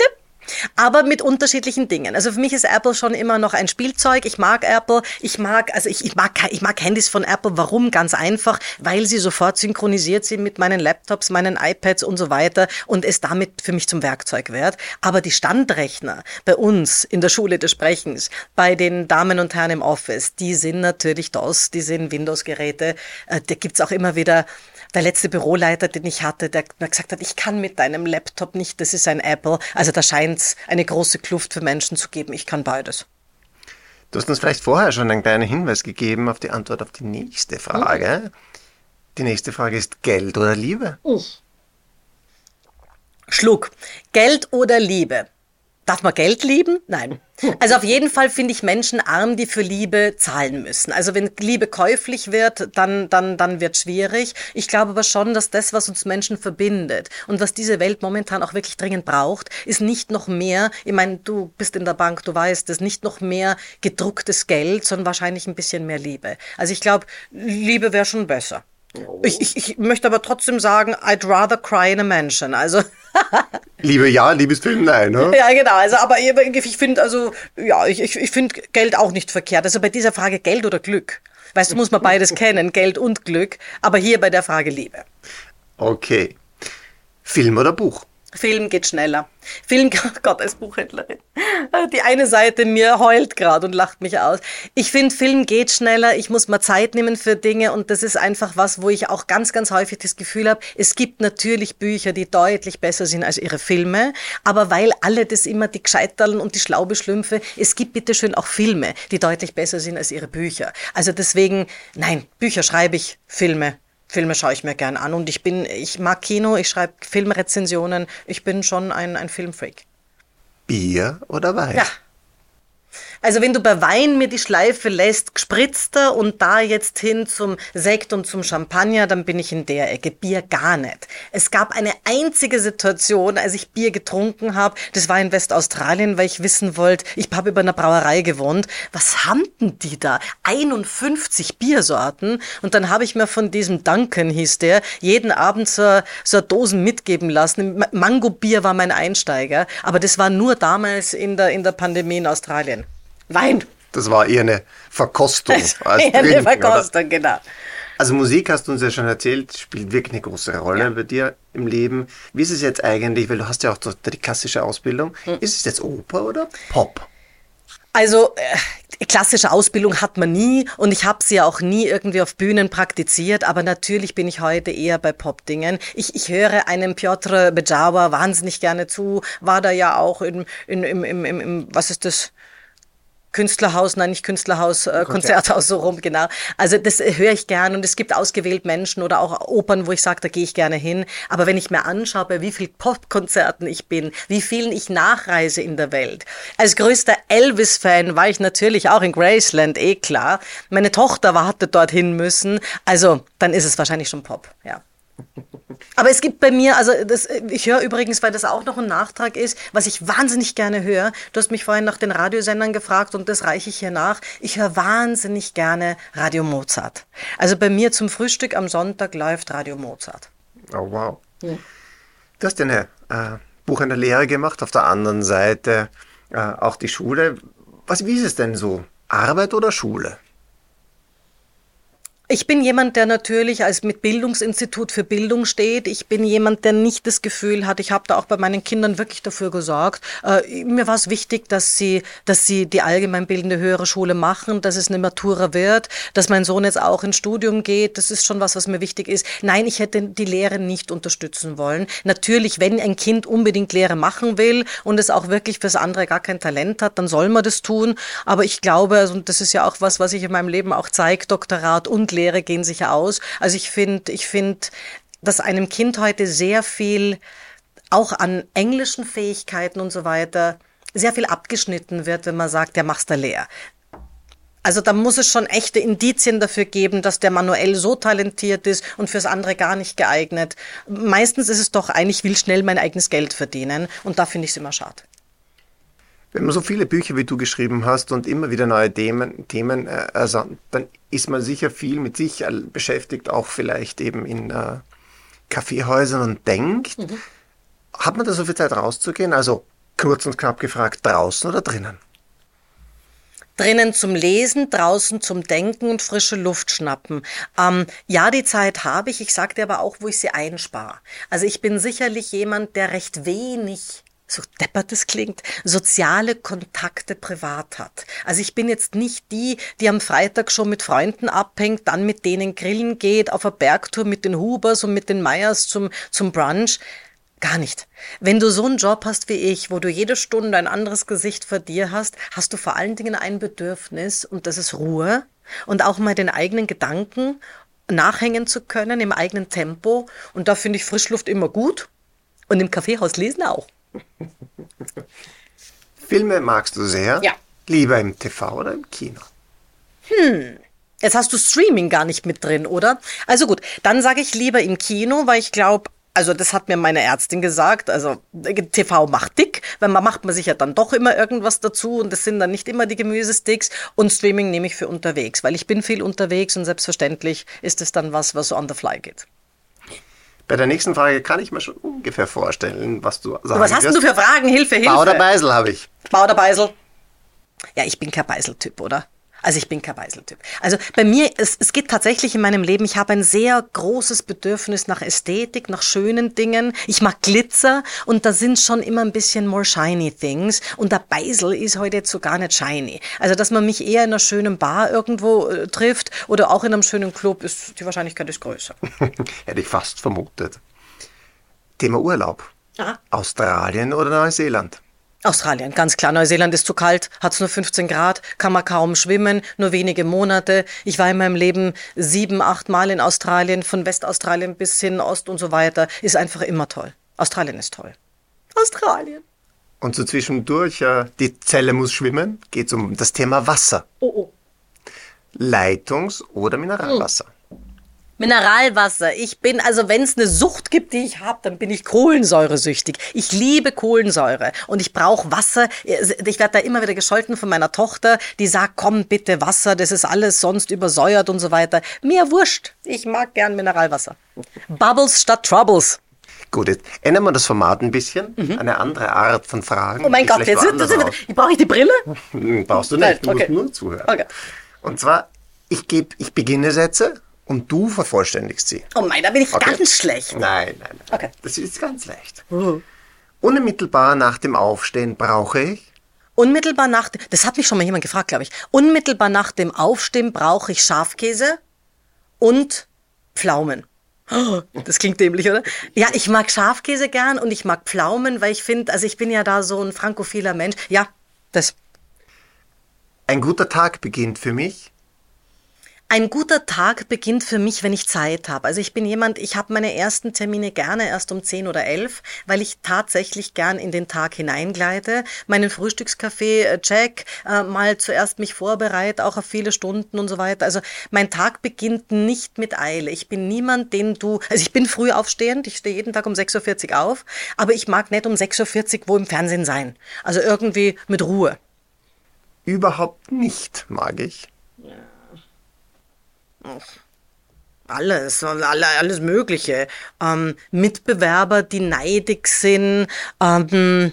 Aber mit unterschiedlichen Dingen. Also für mich ist Apple schon immer noch ein Spielzeug. Ich mag Apple. Ich mag, also ich, ich mag, ich mag Handys von Apple. Warum? Ganz einfach, weil sie sofort synchronisiert sind mit meinen Laptops, meinen iPads und so weiter und es damit für mich zum Werkzeug wird. Aber die Standrechner bei uns in der Schule des Sprechens, bei den Damen und Herren im Office, die sind natürlich DOS, die sind Windows-Geräte. Äh, da gibt's auch immer wieder der letzte Büroleiter, den ich hatte, der gesagt hat, ich kann mit deinem Laptop nicht, das ist ein Apple. Also da scheint es eine große Kluft für Menschen zu geben. Ich kann beides. Du hast uns vielleicht vorher schon einen kleinen Hinweis gegeben auf die Antwort auf die nächste Frage. Mhm. Die nächste Frage ist Geld oder Liebe? Ich. Schluck. Geld oder Liebe? Darf man Geld lieben? Nein. Also auf jeden Fall finde ich Menschen arm, die für Liebe zahlen müssen. Also wenn Liebe käuflich wird, dann, dann, dann wird es schwierig. Ich glaube aber schon, dass das, was uns Menschen verbindet und was diese Welt momentan auch wirklich dringend braucht, ist nicht noch mehr, ich meine, du bist in der Bank, du weißt es, nicht noch mehr gedrucktes Geld, sondern wahrscheinlich ein bisschen mehr Liebe. Also ich glaube, Liebe wäre schon besser. Ich, ich, ich möchte aber trotzdem sagen, I'd rather cry in a mansion. Also Liebe ja, Liebesfilm nein, ne? Ja, genau. Also, aber ich, ich finde, also ja, ich, ich, ich finde Geld auch nicht verkehrt. Also bei dieser Frage Geld oder Glück, weißt du, muss man beides kennen, Geld und Glück. Aber hier bei der Frage Liebe. Okay. Film oder Buch? Film geht schneller. Film, oh Gott, als Buchhändlerin. Die eine Seite mir heult gerade und lacht mich aus. Ich finde, Film geht schneller. Ich muss mal Zeit nehmen für Dinge und das ist einfach was, wo ich auch ganz, ganz häufig das Gefühl habe, es gibt natürlich Bücher, die deutlich besser sind als ihre Filme, aber weil alle das immer die Gescheiterln und die Schlaubeschlümpfe, es gibt bitteschön auch Filme, die deutlich besser sind als ihre Bücher. Also deswegen, nein, Bücher schreibe ich, Filme. Filme schaue ich mir gern an und ich bin, ich mag Kino, ich schreibe Filmrezensionen, ich bin schon ein, ein Filmfreak. Bier oder Wein? Ja. Also wenn du bei Wein mir die Schleife lässt, gespritzter und da jetzt hin zum Sekt und zum Champagner, dann bin ich in der Ecke. Bier gar nicht. Es gab eine einzige Situation, als ich Bier getrunken habe, das war in Westaustralien, weil ich wissen wollte, ich habe über einer Brauerei gewohnt, was haben denn die da? einundfünfzig Biersorten und dann habe ich mir von diesem Duncan, hieß der, jeden Abend so, so Dosen mitgeben lassen. Mango-Bier war mein Einsteiger, aber das war nur damals in der, in der Pandemie in Australien. Wein. Das war eher eine Verkostung. Das war eher eine Verkostung, genau. Also Musik, hast du uns ja schon erzählt, spielt wirklich eine große Rolle ja. bei dir im Leben. Wie ist es jetzt eigentlich, weil du hast ja auch die klassische Ausbildung, hm. ist es jetzt Oper oder Pop? Also äh, klassische Ausbildung hat man nie und ich habe sie ja auch nie irgendwie auf Bühnen praktiziert, aber natürlich bin ich heute eher bei Pop-Dingen. Ich, ich höre einem Piotr Bejawa wahnsinnig gerne zu, war da ja auch in, in, im, im, im, im, was ist das? Künstlerhaus, nein, nicht Künstlerhaus, äh, Konzerthaus, so rum, genau. Also das äh, höre ich gern und es gibt ausgewählt Menschen oder auch Opern, wo ich sage, da gehe ich gerne hin. Aber wenn ich mir anschaue, bei wie vielen Popkonzerten ich bin, wie vielen ich nachreise in der Welt. Als größter Elvis-Fan war ich natürlich auch in Graceland, eh klar. Meine Tochter war, hatte dorthin müssen. Also dann ist es wahrscheinlich schon Pop, ja. Aber es gibt bei mir, also das, ich höre übrigens, weil das auch noch ein Nachtrag ist, was ich wahnsinnig gerne höre. Du hast mich vorhin nach den Radiosendern gefragt und das reiche ich hier nach. Ich höre wahnsinnig gerne Radio Mozart. Also bei mir zum Frühstück am Sonntag läuft Radio Mozart. Oh wow. Ja. Du hast ja eine äh, Buchhändlerlehre gemacht, auf der anderen Seite äh, auch die Schule. Was, wie ist es denn so? Arbeit oder Schule? Ich bin jemand, der natürlich als mit Bildungsinstitut für Bildung steht. Ich bin jemand, der nicht das Gefühl hat, ich habe da auch bei meinen Kindern wirklich dafür gesorgt. Äh, mir war es wichtig, dass sie, dass sie die allgemeinbildende höhere Schule machen, dass es eine Matura wird, dass mein Sohn jetzt auch ins Studium geht. Das ist schon was, was mir wichtig ist. Nein, ich hätte die Lehre nicht unterstützen wollen. Natürlich, wenn ein Kind unbedingt Lehre machen will und es auch wirklich fürs andere gar kein Talent hat, dann soll man das tun. Aber ich glaube, und das ist ja auch was, was ich in meinem Leben auch zeige, Doktorat und Lehre gehen sicher aus. Also ich finde, ich finde, dass einem Kind heute sehr viel, auch an englischen Fähigkeiten und so weiter, sehr viel abgeschnitten wird, wenn man sagt, der machst da leer. Also da muss es schon echte Indizien dafür geben, dass der manuell so talentiert ist und fürs andere gar nicht geeignet. Meistens ist es doch, eigentlich will schnell mein eigenes Geld verdienen und da finde ich es immer schade. Wenn man so viele Bücher wie du geschrieben hast und immer wieder neue Themen, Themen äh, also, dann ist man sicher viel mit sich beschäftigt, auch vielleicht eben in äh, Kaffeehäusern und denkt. Mhm. Hat man da so viel Zeit rauszugehen? Also Kurz und knapp gefragt, draußen oder drinnen? Drinnen zum Lesen, draußen zum Denken und frische Luft schnappen. Ähm, ja, die Zeit habe ich. Ich sage dir aber auch, wo ich sie einspare. Also ich bin sicherlich jemand, der recht wenig, so deppert es klingt, soziale Kontakte privat hat. Also ich bin jetzt nicht die, die am Freitag schon mit Freunden abhängt, dann mit denen grillen geht, auf eine Bergtour mit den Hubers und mit den Meyers zum, zum Brunch. Gar nicht. Wenn du so einen Job hast wie ich, wo du jede Stunde ein anderes Gesicht vor dir hast, hast du vor allen Dingen ein Bedürfnis und das ist Ruhe und auch mal den eigenen Gedanken nachhängen zu können im eigenen Tempo. Und da finde ich Frischluft immer gut und im Kaffeehaus lesen auch. Filme magst du sehr? Ja. Lieber im T V oder im Kino? Hm. Jetzt hast du Streaming gar nicht mit drin, oder? Also gut, dann sage ich lieber im Kino, weil ich glaube, also das hat mir meine Ärztin gesagt, also T V macht dick, weil man macht man sich ja dann doch immer irgendwas dazu und das sind dann nicht immer die Gemüsesticks und Streaming nehme ich für unterwegs, weil ich bin viel unterwegs und selbstverständlich ist es dann was, was so on the fly geht. Bei der nächsten Frage kann ich mir schon ungefähr vorstellen, was du sagen Was hast denn du für Fragen? Hilfe, Hilfe. Bau oder Beisel habe ich. Bau oder Beisel? Ja, ich bin kein Beisel-Typ, oder? Also ich bin kein Beisel-Typ. Also bei mir, es, es geht tatsächlich in meinem Leben, ich habe ein sehr großes Bedürfnis nach Ästhetik, nach schönen Dingen. Ich mag Glitzer und da sind schon immer ein bisschen more shiny things. Und der Beisel ist heute jetzt so gar nicht shiny. Also dass man mich eher in einer schönen Bar irgendwo äh, trifft oder auch in einem schönen Club, ist die Wahrscheinlichkeit ist größer. Hätte ich fast vermutet. Thema Urlaub. Aha. Australien oder Neuseeland? Australien, ganz klar. Neuseeland ist zu kalt, hat es nur fünfzehn Grad, kann man kaum schwimmen, nur wenige Monate. Ich war in meinem Leben sieben, acht Mal in Australien, von Westaustralien bis hin Ost und so weiter. Ist einfach immer toll. Australien ist toll. Australien. Und so zwischendurch, äh, die Zelle muss schwimmen, geht es um das Thema Wasser. Oh, oh. Leitungs- oder Mineralwasser? Mineralwasser. Ich bin, also wenn es eine Sucht gibt, die ich habe, dann bin ich kohlensäuresüchtig. Ich liebe Kohlensäure und ich brauche Wasser. Ich werde da immer wieder gescholten von meiner Tochter, die sagt, komm bitte Wasser, das ist alles sonst übersäuert und so weiter. Mir wurscht. Ich mag gern Mineralwasser. Bubbles statt Troubles. Gut, jetzt ändern wir das Format ein bisschen. Mhm. Eine andere Art von Fragen. Oh mein Gott, jetzt brauche ich die Brille? Brauchst du nicht, du okay. musst nur zuhören. Okay. Und zwar, ich, geb, ich beginne Sätze und du vervollständigst sie. Oh mein, da bin ich okay. ganz schlecht. Nein, nein, nein. Okay. Das ist ganz leicht. Uh. Unmittelbar nach dem Aufstehen brauche ich? Unmittelbar nach, das hat mich schon mal jemand gefragt, glaube ich. Unmittelbar nach dem Aufstehen brauche ich Schafkäse und Pflaumen. Oh, das klingt dämlich, oder? Ja, ich mag Schafkäse gern und ich mag Pflaumen, weil ich finde, also ich bin ja da so ein frankophiler Mensch. Ja, das. Ein guter Tag beginnt für mich? Ein guter Tag beginnt für mich, wenn ich Zeit habe. Also ich bin jemand, ich habe meine ersten Termine gerne erst um zehn oder elf, weil ich tatsächlich gern in den Tag hineingleite. Meinen Frühstückskaffee check, äh, mal zuerst mich vorbereite, auch auf viele Stunden und so weiter. Also mein Tag beginnt nicht mit Eile. Ich bin niemand, den du, also ich bin früh aufstehend, ich stehe jeden Tag um sechs Uhr vierzig auf, aber ich mag nicht um sechs Uhr vierzig wo im Fernsehen sein. Also irgendwie mit Ruhe. Überhaupt nicht, mag ich. Ja. Alles, alles Mögliche. Ähm, Mitbewerber, die neidig sind, ähm,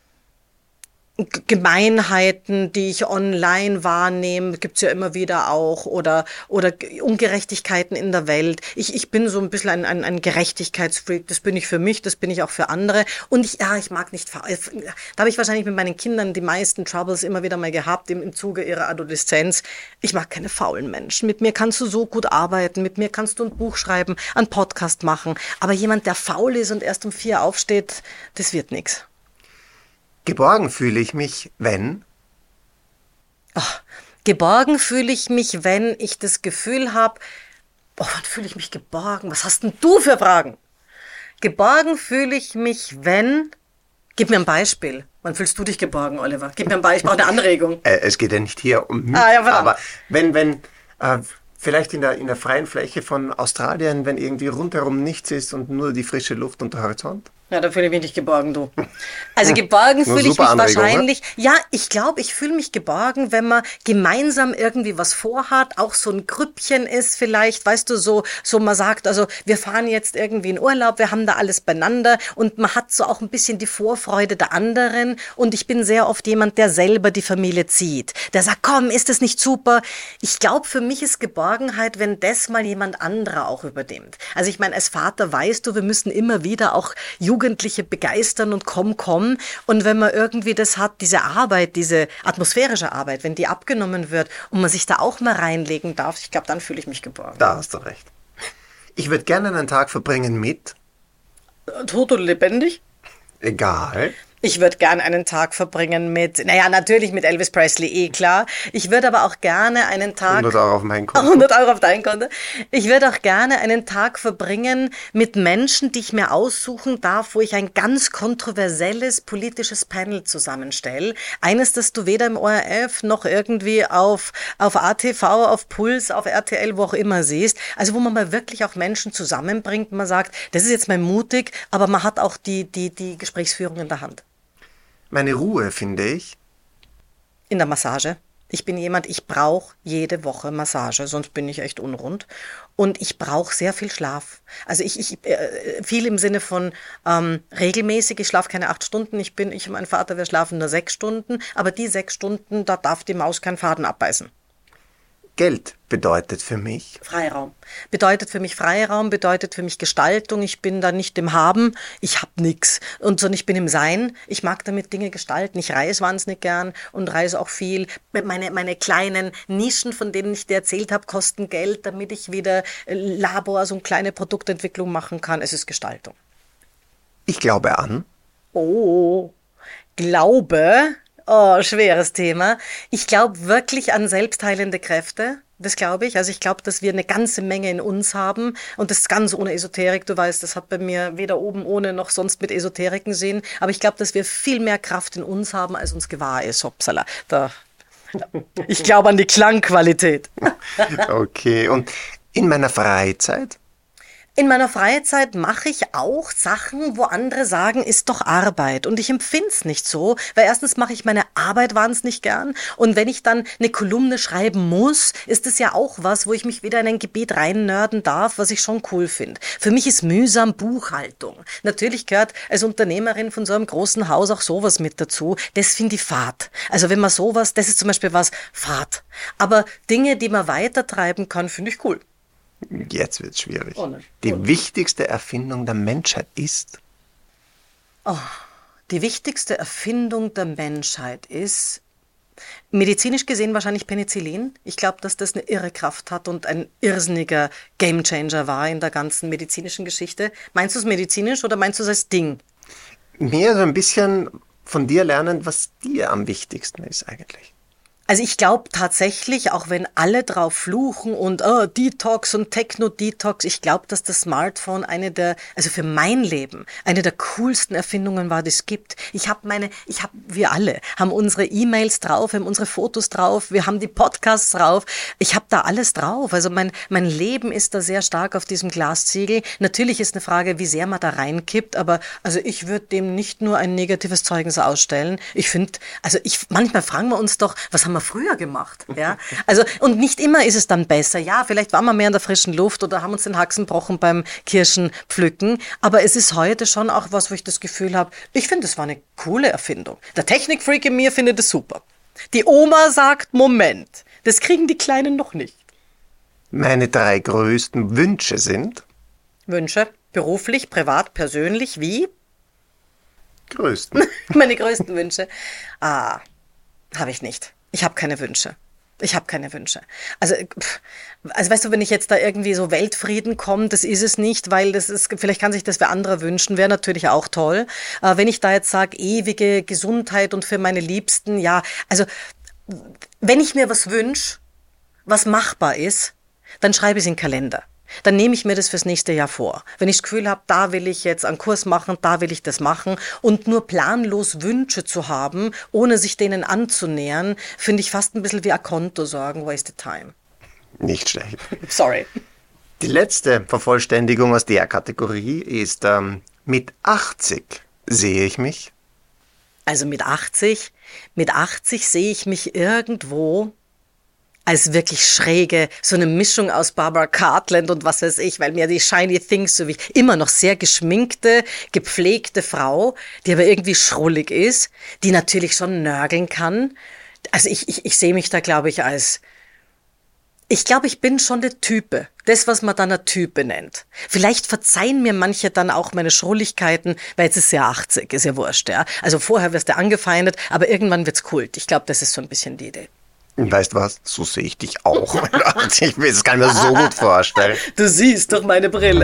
Gemeinheiten, die ich online wahrnehme, gibt's ja immer wieder auch, oder, oder Ungerechtigkeiten in der Welt. Ich, ich bin so ein bisschen ein, ein, ein Gerechtigkeitsfreak, das bin ich für mich, das bin ich auch für andere. Und ich, ja, ich mag nicht, da habe ich wahrscheinlich mit meinen Kindern die meisten Troubles immer wieder mal gehabt im, im Zuge ihrer Adoleszenz. Ich mag keine faulen Menschen. Mit mir kannst du so gut arbeiten, mit mir kannst du ein Buch schreiben, einen Podcast machen. Aber jemand, der faul ist und erst um vier aufsteht, das wird nix. Geborgen fühle ich mich, wenn? Ach, geborgen fühle ich mich, wenn ich das Gefühl habe, oh, wann fühle ich mich geborgen? Was hast denn du für Fragen? Geborgen fühle ich mich, wenn... Gib mir ein Beispiel. Wann fühlst du dich geborgen, Oliver? Gib mir ein Beispiel, auch eine Anregung. Äh, es geht ja nicht hier um mich, ah, ja, aber wenn, wenn, äh, vielleicht in der, in der freien Fläche von Australien, wenn irgendwie rundherum nichts ist und nur die frische Luft und der Horizont? Ja, da fühle ich mich nicht geborgen, du. Also geborgen fühle ich mich Anregung, wahrscheinlich. Ne? Ja, ich glaube, ich fühle mich geborgen, wenn man gemeinsam irgendwie was vorhat, auch so ein Grüppchen ist vielleicht, weißt du, so, so man sagt, also wir fahren jetzt irgendwie in Urlaub, wir haben da alles beieinander und man hat so auch ein bisschen die Vorfreude der anderen und ich bin sehr oft jemand, der selber die Familie zieht. Der sagt, komm, ist das nicht super? Ich glaube, für mich ist Geborgenheit, wenn das mal jemand anderer auch übernimmt. Also ich meine, als Vater weißt du, wir müssen immer wieder auch Jugendliche begeistern und komm, komm. Und wenn man irgendwie das hat, diese Arbeit, diese atmosphärische Arbeit, wenn die abgenommen wird und man sich da auch mal reinlegen darf, ich glaube, dann fühle ich mich geborgen. Da hast du recht. Ich würde gerne einen Tag verbringen mit... Tot oder lebendig? Egal. Ich würde gern einen Tag verbringen mit, naja, natürlich mit Elvis Presley, eh klar. Ich würde aber auch gerne einen Tag... hundert Euro auf mein Konto. hundert Euro auf dein Konto. Ich würde auch gerne einen Tag verbringen mit Menschen, die ich mir aussuchen darf, wo ich ein ganz kontroversielles politisches Panel zusammenstelle. Eines, das du weder im O R F noch irgendwie auf, auf A T V, auf Puls, auf R T L, wo auch immer siehst. Also wo man mal wirklich auch Menschen zusammenbringt und man sagt, das ist jetzt mal mutig, aber man hat auch die, die, die Gesprächsführung in der Hand. Meine Ruhe, finde ich. In der Massage. Ich bin jemand, ich brauche jede Woche Massage, sonst bin ich echt unrund. Und ich brauche sehr viel Schlaf. Also ich, ich äh, viel im Sinne von ähm, regelmäßig, ich schlafe keine acht Stunden, ich bin, ich und mein Vater, wir schlafen nur sechs Stunden, aber die sechs Stunden, da darf die Maus keinen Faden abbeißen. Geld bedeutet für mich? Freiraum. Bedeutet für mich Freiraum, bedeutet für mich Gestaltung. Ich bin da nicht im Haben, ich hab nix. Und sondern ich bin im Sein. Ich mag damit Dinge gestalten. Ich reise wahnsinnig gern und reise auch viel. Meine, meine kleinen Nischen, von denen ich dir erzählt habe, kosten Geld, damit ich wieder Labor, so eine kleine Produktentwicklung machen kann. Es ist Gestaltung. Ich glaube an. Oh, Glaube... Oh, schweres Thema. Ich glaube wirklich an selbstheilende Kräfte. Das glaube ich. Also ich glaube, dass wir eine ganze Menge in uns haben. Und das ganz ohne Esoterik. Du weißt, das hat bei mir weder oben ohne noch sonst mit Esoteriken Sinn. Aber ich glaube, dass wir viel mehr Kraft in uns haben, als uns gewahr ist. Hoppsala. Da. Ich glaube an die Klangqualität. Okay. Und in meiner Freizeit? In meiner Freizeit mache ich auch Sachen, wo andere sagen, ist doch Arbeit. Und ich empfinde es nicht so, weil erstens mache ich meine Arbeit wahnsinnig gern. Und wenn ich dann eine Kolumne schreiben muss, ist es ja auch was, wo ich mich wieder in ein Gebiet reinnörden darf, was ich schon cool finde. Für mich ist mühsam Buchhaltung. Natürlich gehört als Unternehmerin von so einem großen Haus auch sowas mit dazu. Das finde ich Fahrt. Also wenn man sowas, das ist zum Beispiel was, Fahrt. Aber Dinge, die man weitertreiben kann, finde ich cool. Jetzt wird es schwierig. Oh nein. Die Oh nein. wichtigste Erfindung der Menschheit ist? Oh, die wichtigste Erfindung der Menschheit ist, medizinisch gesehen wahrscheinlich Penicillin. Ich glaube, dass das eine irre Kraft hat und ein irrsinniger Gamechanger war in der ganzen medizinischen Geschichte. Meinst du es medizinisch oder meinst du es als Ding? Mehr so ein bisschen von dir lernen, was dir am wichtigsten ist eigentlich. Also ich glaube tatsächlich, auch wenn alle drauf fluchen und oh, Detox und Techno-Detox, ich glaube, dass das Smartphone eine der, also für mein Leben, eine der coolsten Erfindungen war, die es gibt. Ich habe meine, ich habe, wir alle haben unsere E-Mails drauf, wir haben unsere Fotos drauf, wir haben die Podcasts drauf. Ich habe da alles drauf. Also mein, mein Leben ist da sehr stark auf diesem Glasziegel. Natürlich ist eine Frage, wie sehr man da reinkippt, aber also ich würde dem nicht nur ein negatives Zeugnis ausstellen. Ich finde, also ich, manchmal fragen wir uns doch, was haben wir früher gemacht, ja, also und nicht immer ist es dann besser, ja, vielleicht waren wir mehr in der frischen Luft oder haben uns den Haxen gebrochen beim Kirschenpflücken, aber es ist heute schon auch was, wo ich das Gefühl habe, ich finde, es war eine coole Erfindung. Der Technikfreak in mir findet es super. Die Oma sagt, Moment, das kriegen die Kleinen noch nicht. Meine drei größten Wünsche sind? Wünsche, beruflich, privat, persönlich, wie? Größten. Meine größten Wünsche. Ah, habe ich nicht. Ich habe keine Wünsche. Ich habe keine Wünsche. Also, pff, also weißt du, wenn ich jetzt da irgendwie so Weltfrieden komme, das ist es nicht, weil das ist, vielleicht kann sich das wer anderer wünschen, wäre natürlich auch toll. Äh, wenn ich da jetzt sage, ewige Gesundheit und für meine Liebsten, ja, also wenn ich mir was wünsche, was machbar ist, dann schreibe ich es in den Kalender. Dann nehme ich mir das fürs nächste Jahr vor. Wenn ich das Gefühl habe, da will ich jetzt einen Kurs machen, da will ich das machen und nur planlos Wünsche zu haben, ohne sich denen anzunähern, finde ich fast ein bisschen wie ein Konto sagen, wasted time. Nicht schlecht. Sorry. Die letzte Vervollständigung aus der Kategorie ist ähm, Mit achtzig sehe ich mich. Also mit achtzig, mit achtzig sehe ich mich irgendwo als wirklich schräge, so eine Mischung aus Barbara Cartland und was weiß ich, weil mir die Shiny Things, so wie ich, immer noch sehr geschminkte, gepflegte Frau, die aber irgendwie schrullig ist, die natürlich schon nörgeln kann. Also ich, ich, ich sehe mich da, glaube ich, als, ich glaube, ich bin schon der Type, das, was man dann eine Type nennt. Vielleicht verzeihen mir manche dann auch meine Schrulligkeiten, weil jetzt ist ja achtzig, ist ja wurscht, ja. Also vorher wirst du angefeindet, aber irgendwann wird's Kult. Ich glaube, das ist so ein bisschen die Idee. Weißt du was? So sehe ich dich auch. Ich will das kann ich mir so gut vorstellen. Du siehst doch meine Brille.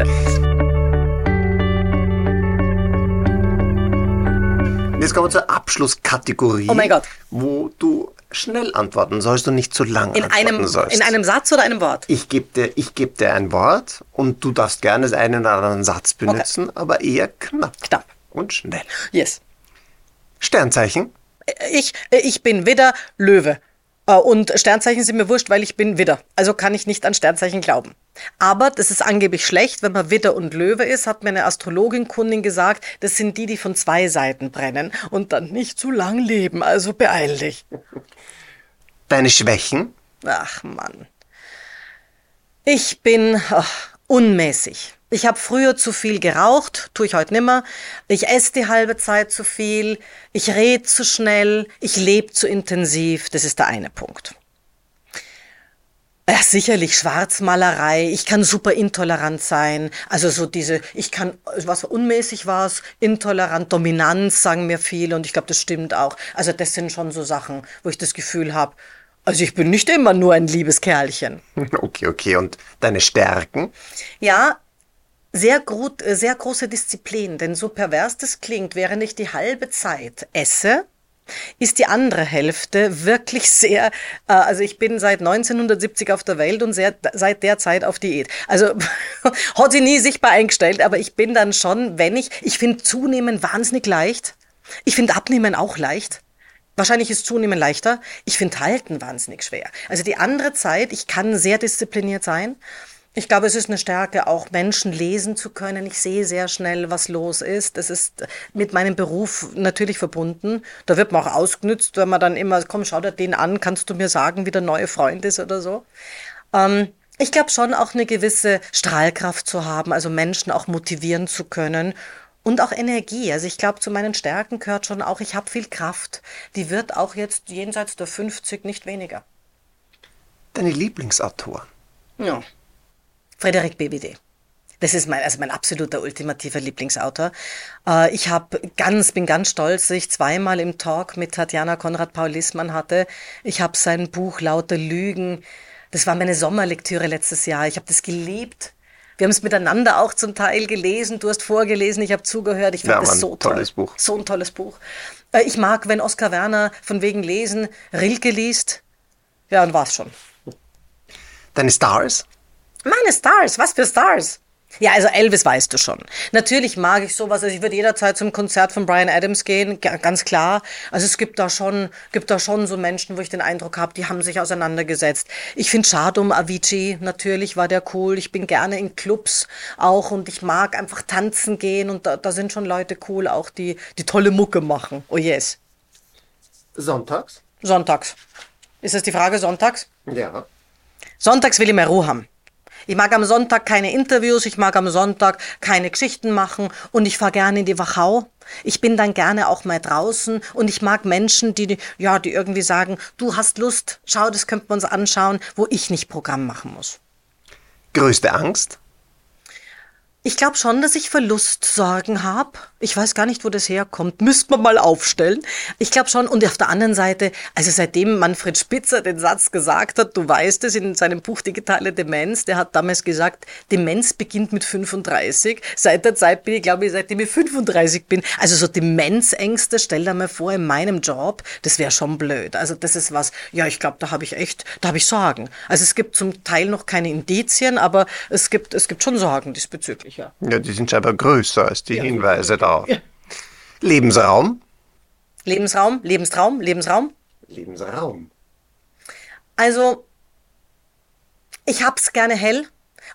Jetzt kommen wir zur Abschlusskategorie. Oh mein Gott. Wo du schnell antworten sollst und nicht zu lang In antworten einem, sollst. in einem Satz oder einem Wort? Ich gebe dir, ich geb dir ein Wort und du darfst gerne einen oder anderen Satz benutzen, okay. aber eher knapp. Knapp. Und schnell. Yes. Sternzeichen? Ich, ich bin Widder, Löwe. Und Sternzeichen sind mir wurscht, weil ich bin Widder. Also kann ich nicht an Sternzeichen glauben. Aber das ist angeblich schlecht, wenn man Widder und Löwe ist, hat mir eine Astrologin-Kundin gesagt, das sind die, die von zwei Seiten brennen und dann nicht zu lang leben. Also beeil dich. Deine Schwächen? Ach Mann. Ich bin ach, unmäßig. Ich habe früher zu viel geraucht, tue ich heute nimmer. Ich esse die halbe Zeit zu viel, ich rede zu schnell, ich lebe zu intensiv. Das ist der eine Punkt. Ja, sicherlich Schwarzmalerei. Ich kann super intolerant sein. Also so diese, ich kann, was unmäßig war es, intolerant, Dominanz sagen mir viele und ich glaube, das stimmt auch. Also das sind schon so Sachen, wo ich das Gefühl habe, also ich bin nicht immer nur ein liebes Kerlchen. Okay, okay. Und deine Stärken? Ja, sehr, gro- sehr große Disziplin, denn so pervers das klingt, während ich die halbe Zeit esse, ist die andere Hälfte wirklich sehr, äh, also ich bin seit neunzehnhundertsiebzig auf der Welt und sehr, seit der Zeit auf Diät. Also hat sie nie sichtbar eingestellt, aber ich bin dann schon, wenn ich, ich finde Zunehmen wahnsinnig leicht. Ich finde Abnehmen auch leicht. Wahrscheinlich ist Zunehmen leichter. Ich finde Halten wahnsinnig schwer. Also die andere Zeit, ich kann sehr diszipliniert sein. Ich glaube, es ist eine Stärke, auch Menschen lesen zu können. Ich sehe sehr schnell, was los ist. Das ist mit meinem Beruf natürlich verbunden. Da wird man auch ausgenützt, wenn man dann immer, komm, schau dir den an, kannst du mir sagen, wie der neue Freund ist oder so. Ähm, ich glaube schon auch eine gewisse Strahlkraft zu haben, also Menschen auch motivieren zu können. Und auch Energie. Also ich glaube, zu meinen Stärken gehört schon auch, ich habe viel Kraft. Die wird auch jetzt jenseits der fünfzig nicht weniger. Deine Lieblingsautoren? Ja. Frederik B B D. Das ist mein, also mein absoluter ultimativer Lieblingsautor. Äh, ich hab ganz, bin ganz stolz, dass ich zweimal im Talk mit Tatjana Konrad-Paul-Lissmann hatte. Ich habe sein Buch Lauter Lügen. Das war meine Sommerlektüre letztes Jahr. Ich habe das geliebt. Wir haben es miteinander auch zum Teil gelesen. Du hast vorgelesen, ich habe zugehört. Ich fand Ja, das Mann, so toll. tolles Buch. So ein tolles Buch. Äh, ich mag, wenn Oskar Werner von wegen Lesen Rilke liest. Ja, und war's schon. Deine Stars? Meine Stars, was für Stars? Ja, also Elvis weißt du schon. Natürlich mag ich sowas, also ich würde jederzeit zum Konzert von Bryan Adams gehen, g- ganz klar. Also es gibt da schon, gibt da schon so Menschen, wo ich den Eindruck habe, die haben sich auseinandergesetzt. Ich finde schade um Avicii, natürlich war der cool. Ich bin gerne in Clubs auch und ich mag einfach tanzen gehen und da, da sind schon Leute cool, auch die, die tolle Mucke machen. Oh yes. Sonntags? Sonntags. Ist das die Frage, sonntags? Ja. Sonntags will ich mehr Ruhe haben. Ich mag am Sonntag keine Interviews, ich mag am Sonntag keine Geschichten machen und ich fahre gerne in die Wachau. Ich bin dann gerne auch mal draußen und ich mag Menschen, die, ja, die irgendwie sagen, du hast Lust, schau, das könnten wir uns anschauen, wo ich nicht Programm machen muss. Größte Angst? Ich glaube schon, dass ich Verlustsorgen habe. Ich weiß gar nicht, wo das herkommt. Müsste man mal aufstellen. Ich glaube schon. Und auf der anderen Seite, also seitdem Manfred Spitzer den Satz gesagt hat, du weißt es in seinem Buch Digitale Demenz, der hat damals gesagt, Demenz beginnt mit fünfunddreißig. Seit der Zeit bin ich, glaube ich, seitdem ich fünfunddreißig bin. Also so Demenzängste, stell dir mal vor, in meinem Job, das wäre schon blöd. Also das ist was, ja, ich glaube, da habe ich echt, da habe ich Sorgen. Also es gibt zum Teil noch keine Indizien, aber es gibt, es gibt schon Sorgen diesbezüglich. Ja. Ja, die sind scheinbar größer als die Ja. Hinweise da. Ja. Lebensraum? Lebensraum, Lebenstraum, Lebensraum. Lebensraum. Also, ich hab's gerne hell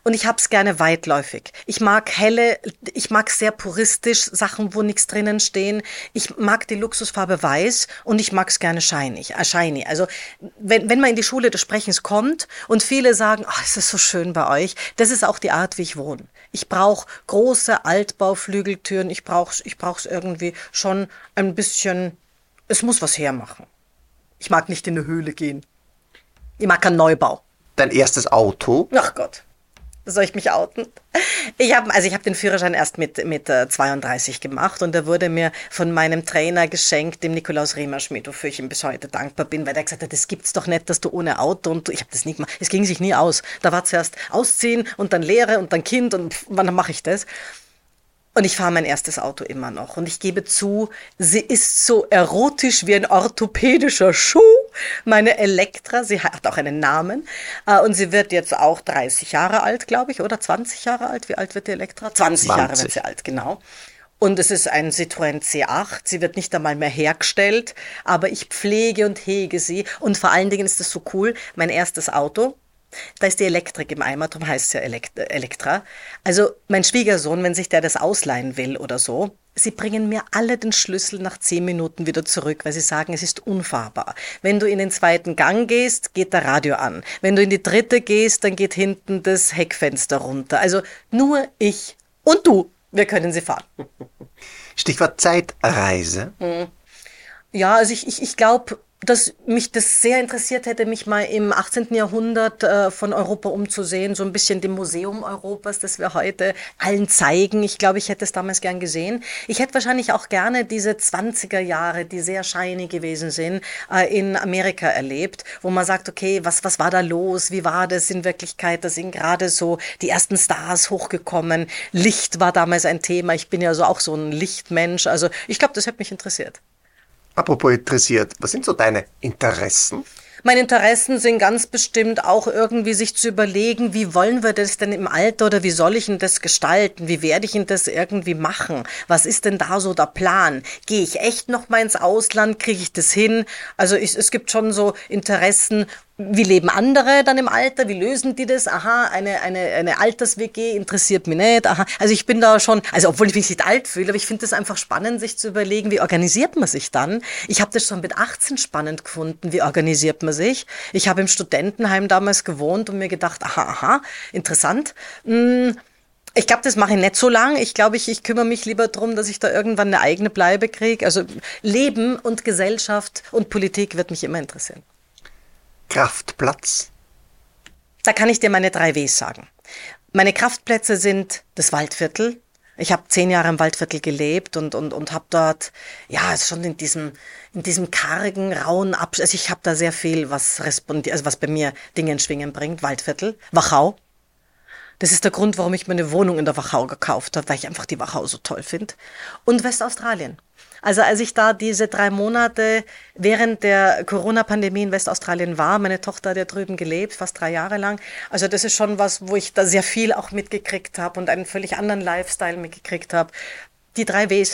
Und ich hab's gerne weitläufig. Ich mag helle, ich mag sehr puristisch Sachen, wo nichts drinnen stehen. Ich mag die Luxusfarbe weiß und ich mag's gerne shiny. Äh, shiny. Also wenn, wenn man in die Schule des Sprechens kommt und viele sagen, oh, es ist so schön bei euch, das ist auch die Art, wie ich wohne. Ich brauche große Altbauflügeltüren. Ich brauche ich brauch's irgendwie schon ein bisschen, es muss was hermachen. Ich mag nicht in eine Höhle gehen. Ich mag keinen Neubau. Dein erstes Auto? Ach Gott. Soll ich mich outen? Ich habe also ich habe den Führerschein erst mit mit äh, zweiunddreißig gemacht und der wurde mir von meinem Trainer geschenkt, dem Nikolaus Riemerschmidt, wofür ich ihm bis heute dankbar bin, weil der gesagt hat, das gibt's doch nicht, dass du ohne Auto und ich habe das nie gemacht. Es ging sich nie aus. Da war zuerst ausziehen und dann Lehre und dann Kind und pff, wann mache ich das? Und ich fahre mein erstes Auto immer noch. Und ich gebe zu, sie ist so erotisch wie ein orthopädischer Schuh. Meine Elektra, sie hat auch einen Namen. Und sie wird jetzt auch dreißig Jahre alt, glaube ich, oder zwanzig Jahre alt. Wie alt wird die Elektra? zwanzig Jahre wird sie alt, genau. Und es ist ein Citroën C acht. Sie wird nicht einmal mehr hergestellt. Aber ich pflege und hege sie. Und vor allen Dingen ist das so cool. Mein erstes Auto. Da ist die Elektrik im Eimer, darum heißt es ja Elekt- Elektra. Also mein Schwiegersohn, wenn sich der das ausleihen will oder so, sie bringen mir alle den Schlüssel nach zehn Minuten wieder zurück, weil sie sagen, es ist unfahrbar. Wenn du in den zweiten Gang gehst, geht der Radio an. Wenn du in die dritte gehst, dann geht hinten das Heckfenster runter. Also nur ich und du, wir können sie fahren. Stichwort Zeitreise. Ja, also ich, ich, ich glaube, dass mich das sehr interessiert hätte, mich mal im achtzehnten Jahrhundert äh, von Europa umzusehen, so ein bisschen dem Museum Europas, das wir heute allen zeigen. Ich glaube, ich hätte es damals gern gesehen. Ich hätte wahrscheinlich auch gerne diese zwanziger Jahre, die sehr shiny gewesen sind, äh, in Amerika erlebt, wo man sagt, okay, was, was war da los? Wie war das in Wirklichkeit? Da sind gerade so die ersten Stars hochgekommen. Licht war damals ein Thema. Ich bin ja so auch so ein Lichtmensch. Also ich glaube, das hätte mich interessiert. Apropos interessiert, was sind so deine Interessen? Meine Interessen sind ganz bestimmt auch irgendwie sich zu überlegen, wie wollen wir das denn im Alter oder wie soll ich denn das gestalten? Wie werde ich denn das irgendwie machen? Was ist denn da so der Plan? Gehe ich echt noch mal ins Ausland? Kriege ich das hin? Also ich, es gibt schon so Interessen. Wie leben andere dann im Alter? Wie lösen die das? Aha, eine, eine, eine Alters-W G interessiert mich nicht. Aha, also ich bin da schon, also obwohl ich mich nicht alt fühle, aber ich finde das einfach spannend, sich zu überlegen, wie organisiert man sich dann? Ich habe das schon mit achtzehn spannend gefunden, wie organisiert man sich? Ich habe im Studentenheim damals gewohnt und mir gedacht, aha, aha, interessant. Hm, ich glaube, das mache ich nicht so lang. Ich glaube, ich, ich kümmere mich lieber darum, dass ich da irgendwann eine eigene Bleibe kriege. Also Leben und Gesellschaft und Politik wird mich immer interessieren. Kraftplatz? Da kann ich dir meine drei Ws sagen. Meine Kraftplätze sind das Waldviertel. Ich habe zehn Jahre im Waldviertel gelebt und, und, und habe dort, ja, schon in diesem, in diesem kargen, rauen Abschnitt, also ich habe da sehr viel, was respondiert, also was bei mir Dinge in Schwingen bringt. Waldviertel, Wachau. Das ist der Grund, warum ich meine Wohnung in der Wachau gekauft habe, weil ich einfach die Wachau so toll finde. Und Westaustralien. Also als ich da diese drei Monate während der Corona-Pandemie in Westaustralien war, meine Tochter hat ja drüben gelebt, fast drei Jahre lang. Also das ist schon was, wo ich da sehr viel auch mitgekriegt habe und einen völlig anderen Lifestyle mitgekriegt habe. Die drei Ws.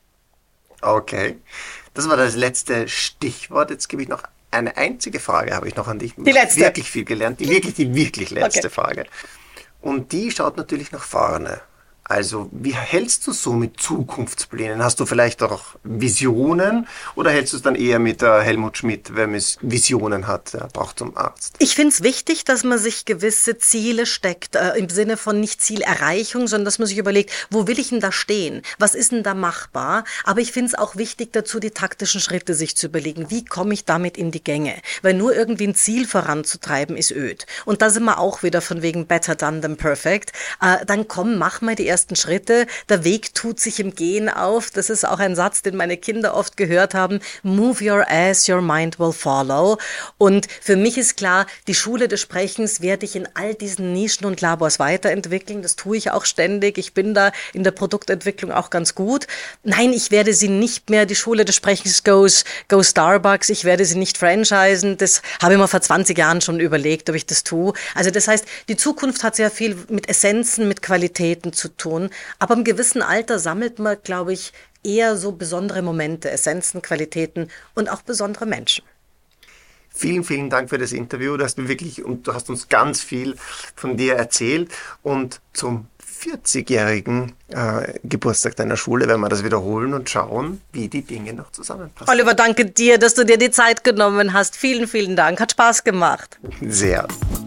Okay, das war das letzte Stichwort. Jetzt gebe ich noch eine einzige Frage, habe ich noch an dich. Die letzte. Wirklich viel gelernt. Die wirklich, die wirklich letzte Okay. Frage. Und die schaut natürlich nach vorne. Also, wie hältst du so mit Zukunftsplänen? Hast du vielleicht auch Visionen oder hältst du es dann eher mit äh, Helmut Schmidt, wer mis- Visionen hat, der braucht zum Arzt? Ich finde es wichtig, dass man sich gewisse Ziele steckt, äh, im Sinne von nicht Zielerreichung, sondern dass man sich überlegt, wo will ich denn da stehen? Was ist denn da machbar? Aber ich finde es auch wichtig dazu, die taktischen Schritte sich zu überlegen. Wie komme ich damit in die Gänge? Weil nur irgendwie ein Ziel voranzutreiben ist öd. Und da sind wir auch wieder von wegen better done than perfect. Äh, dann komm, mach mal die ersten Schritte. Der Weg tut sich im Gehen auf. Das ist auch ein Satz, den meine Kinder oft gehört haben. Move your ass, your mind will follow. Und für mich ist klar, die Schule des Sprechens werde ich in all diesen Nischen und Labors weiterentwickeln. Das tue ich auch ständig. Ich bin da in der Produktentwicklung auch ganz gut. Nein, ich werde sie nicht mehr, die Schule des Sprechens goes, go Starbucks. Ich werde sie nicht franchisen. Das habe ich mir vor zwanzig Jahren schon überlegt, ob ich das tue. Also das heißt, die Zukunft hat sehr viel mit Essenzen, mit Qualitäten zu tun. Aber im gewissen Alter sammelt man, glaube ich, eher so besondere Momente, Essenzen, Qualitäten und auch besondere Menschen. Vielen, vielen Dank für das Interview. Du hast mir wirklich, und du hast uns ganz viel von dir erzählt. Und zum vierzigjährigen äh, Geburtstag deiner Schule werden wir das wiederholen und schauen, wie die Dinge noch zusammenpassen. Oliver, danke dir, dass du dir die Zeit genommen hast. Vielen, vielen Dank. Hat Spaß gemacht. Sehr.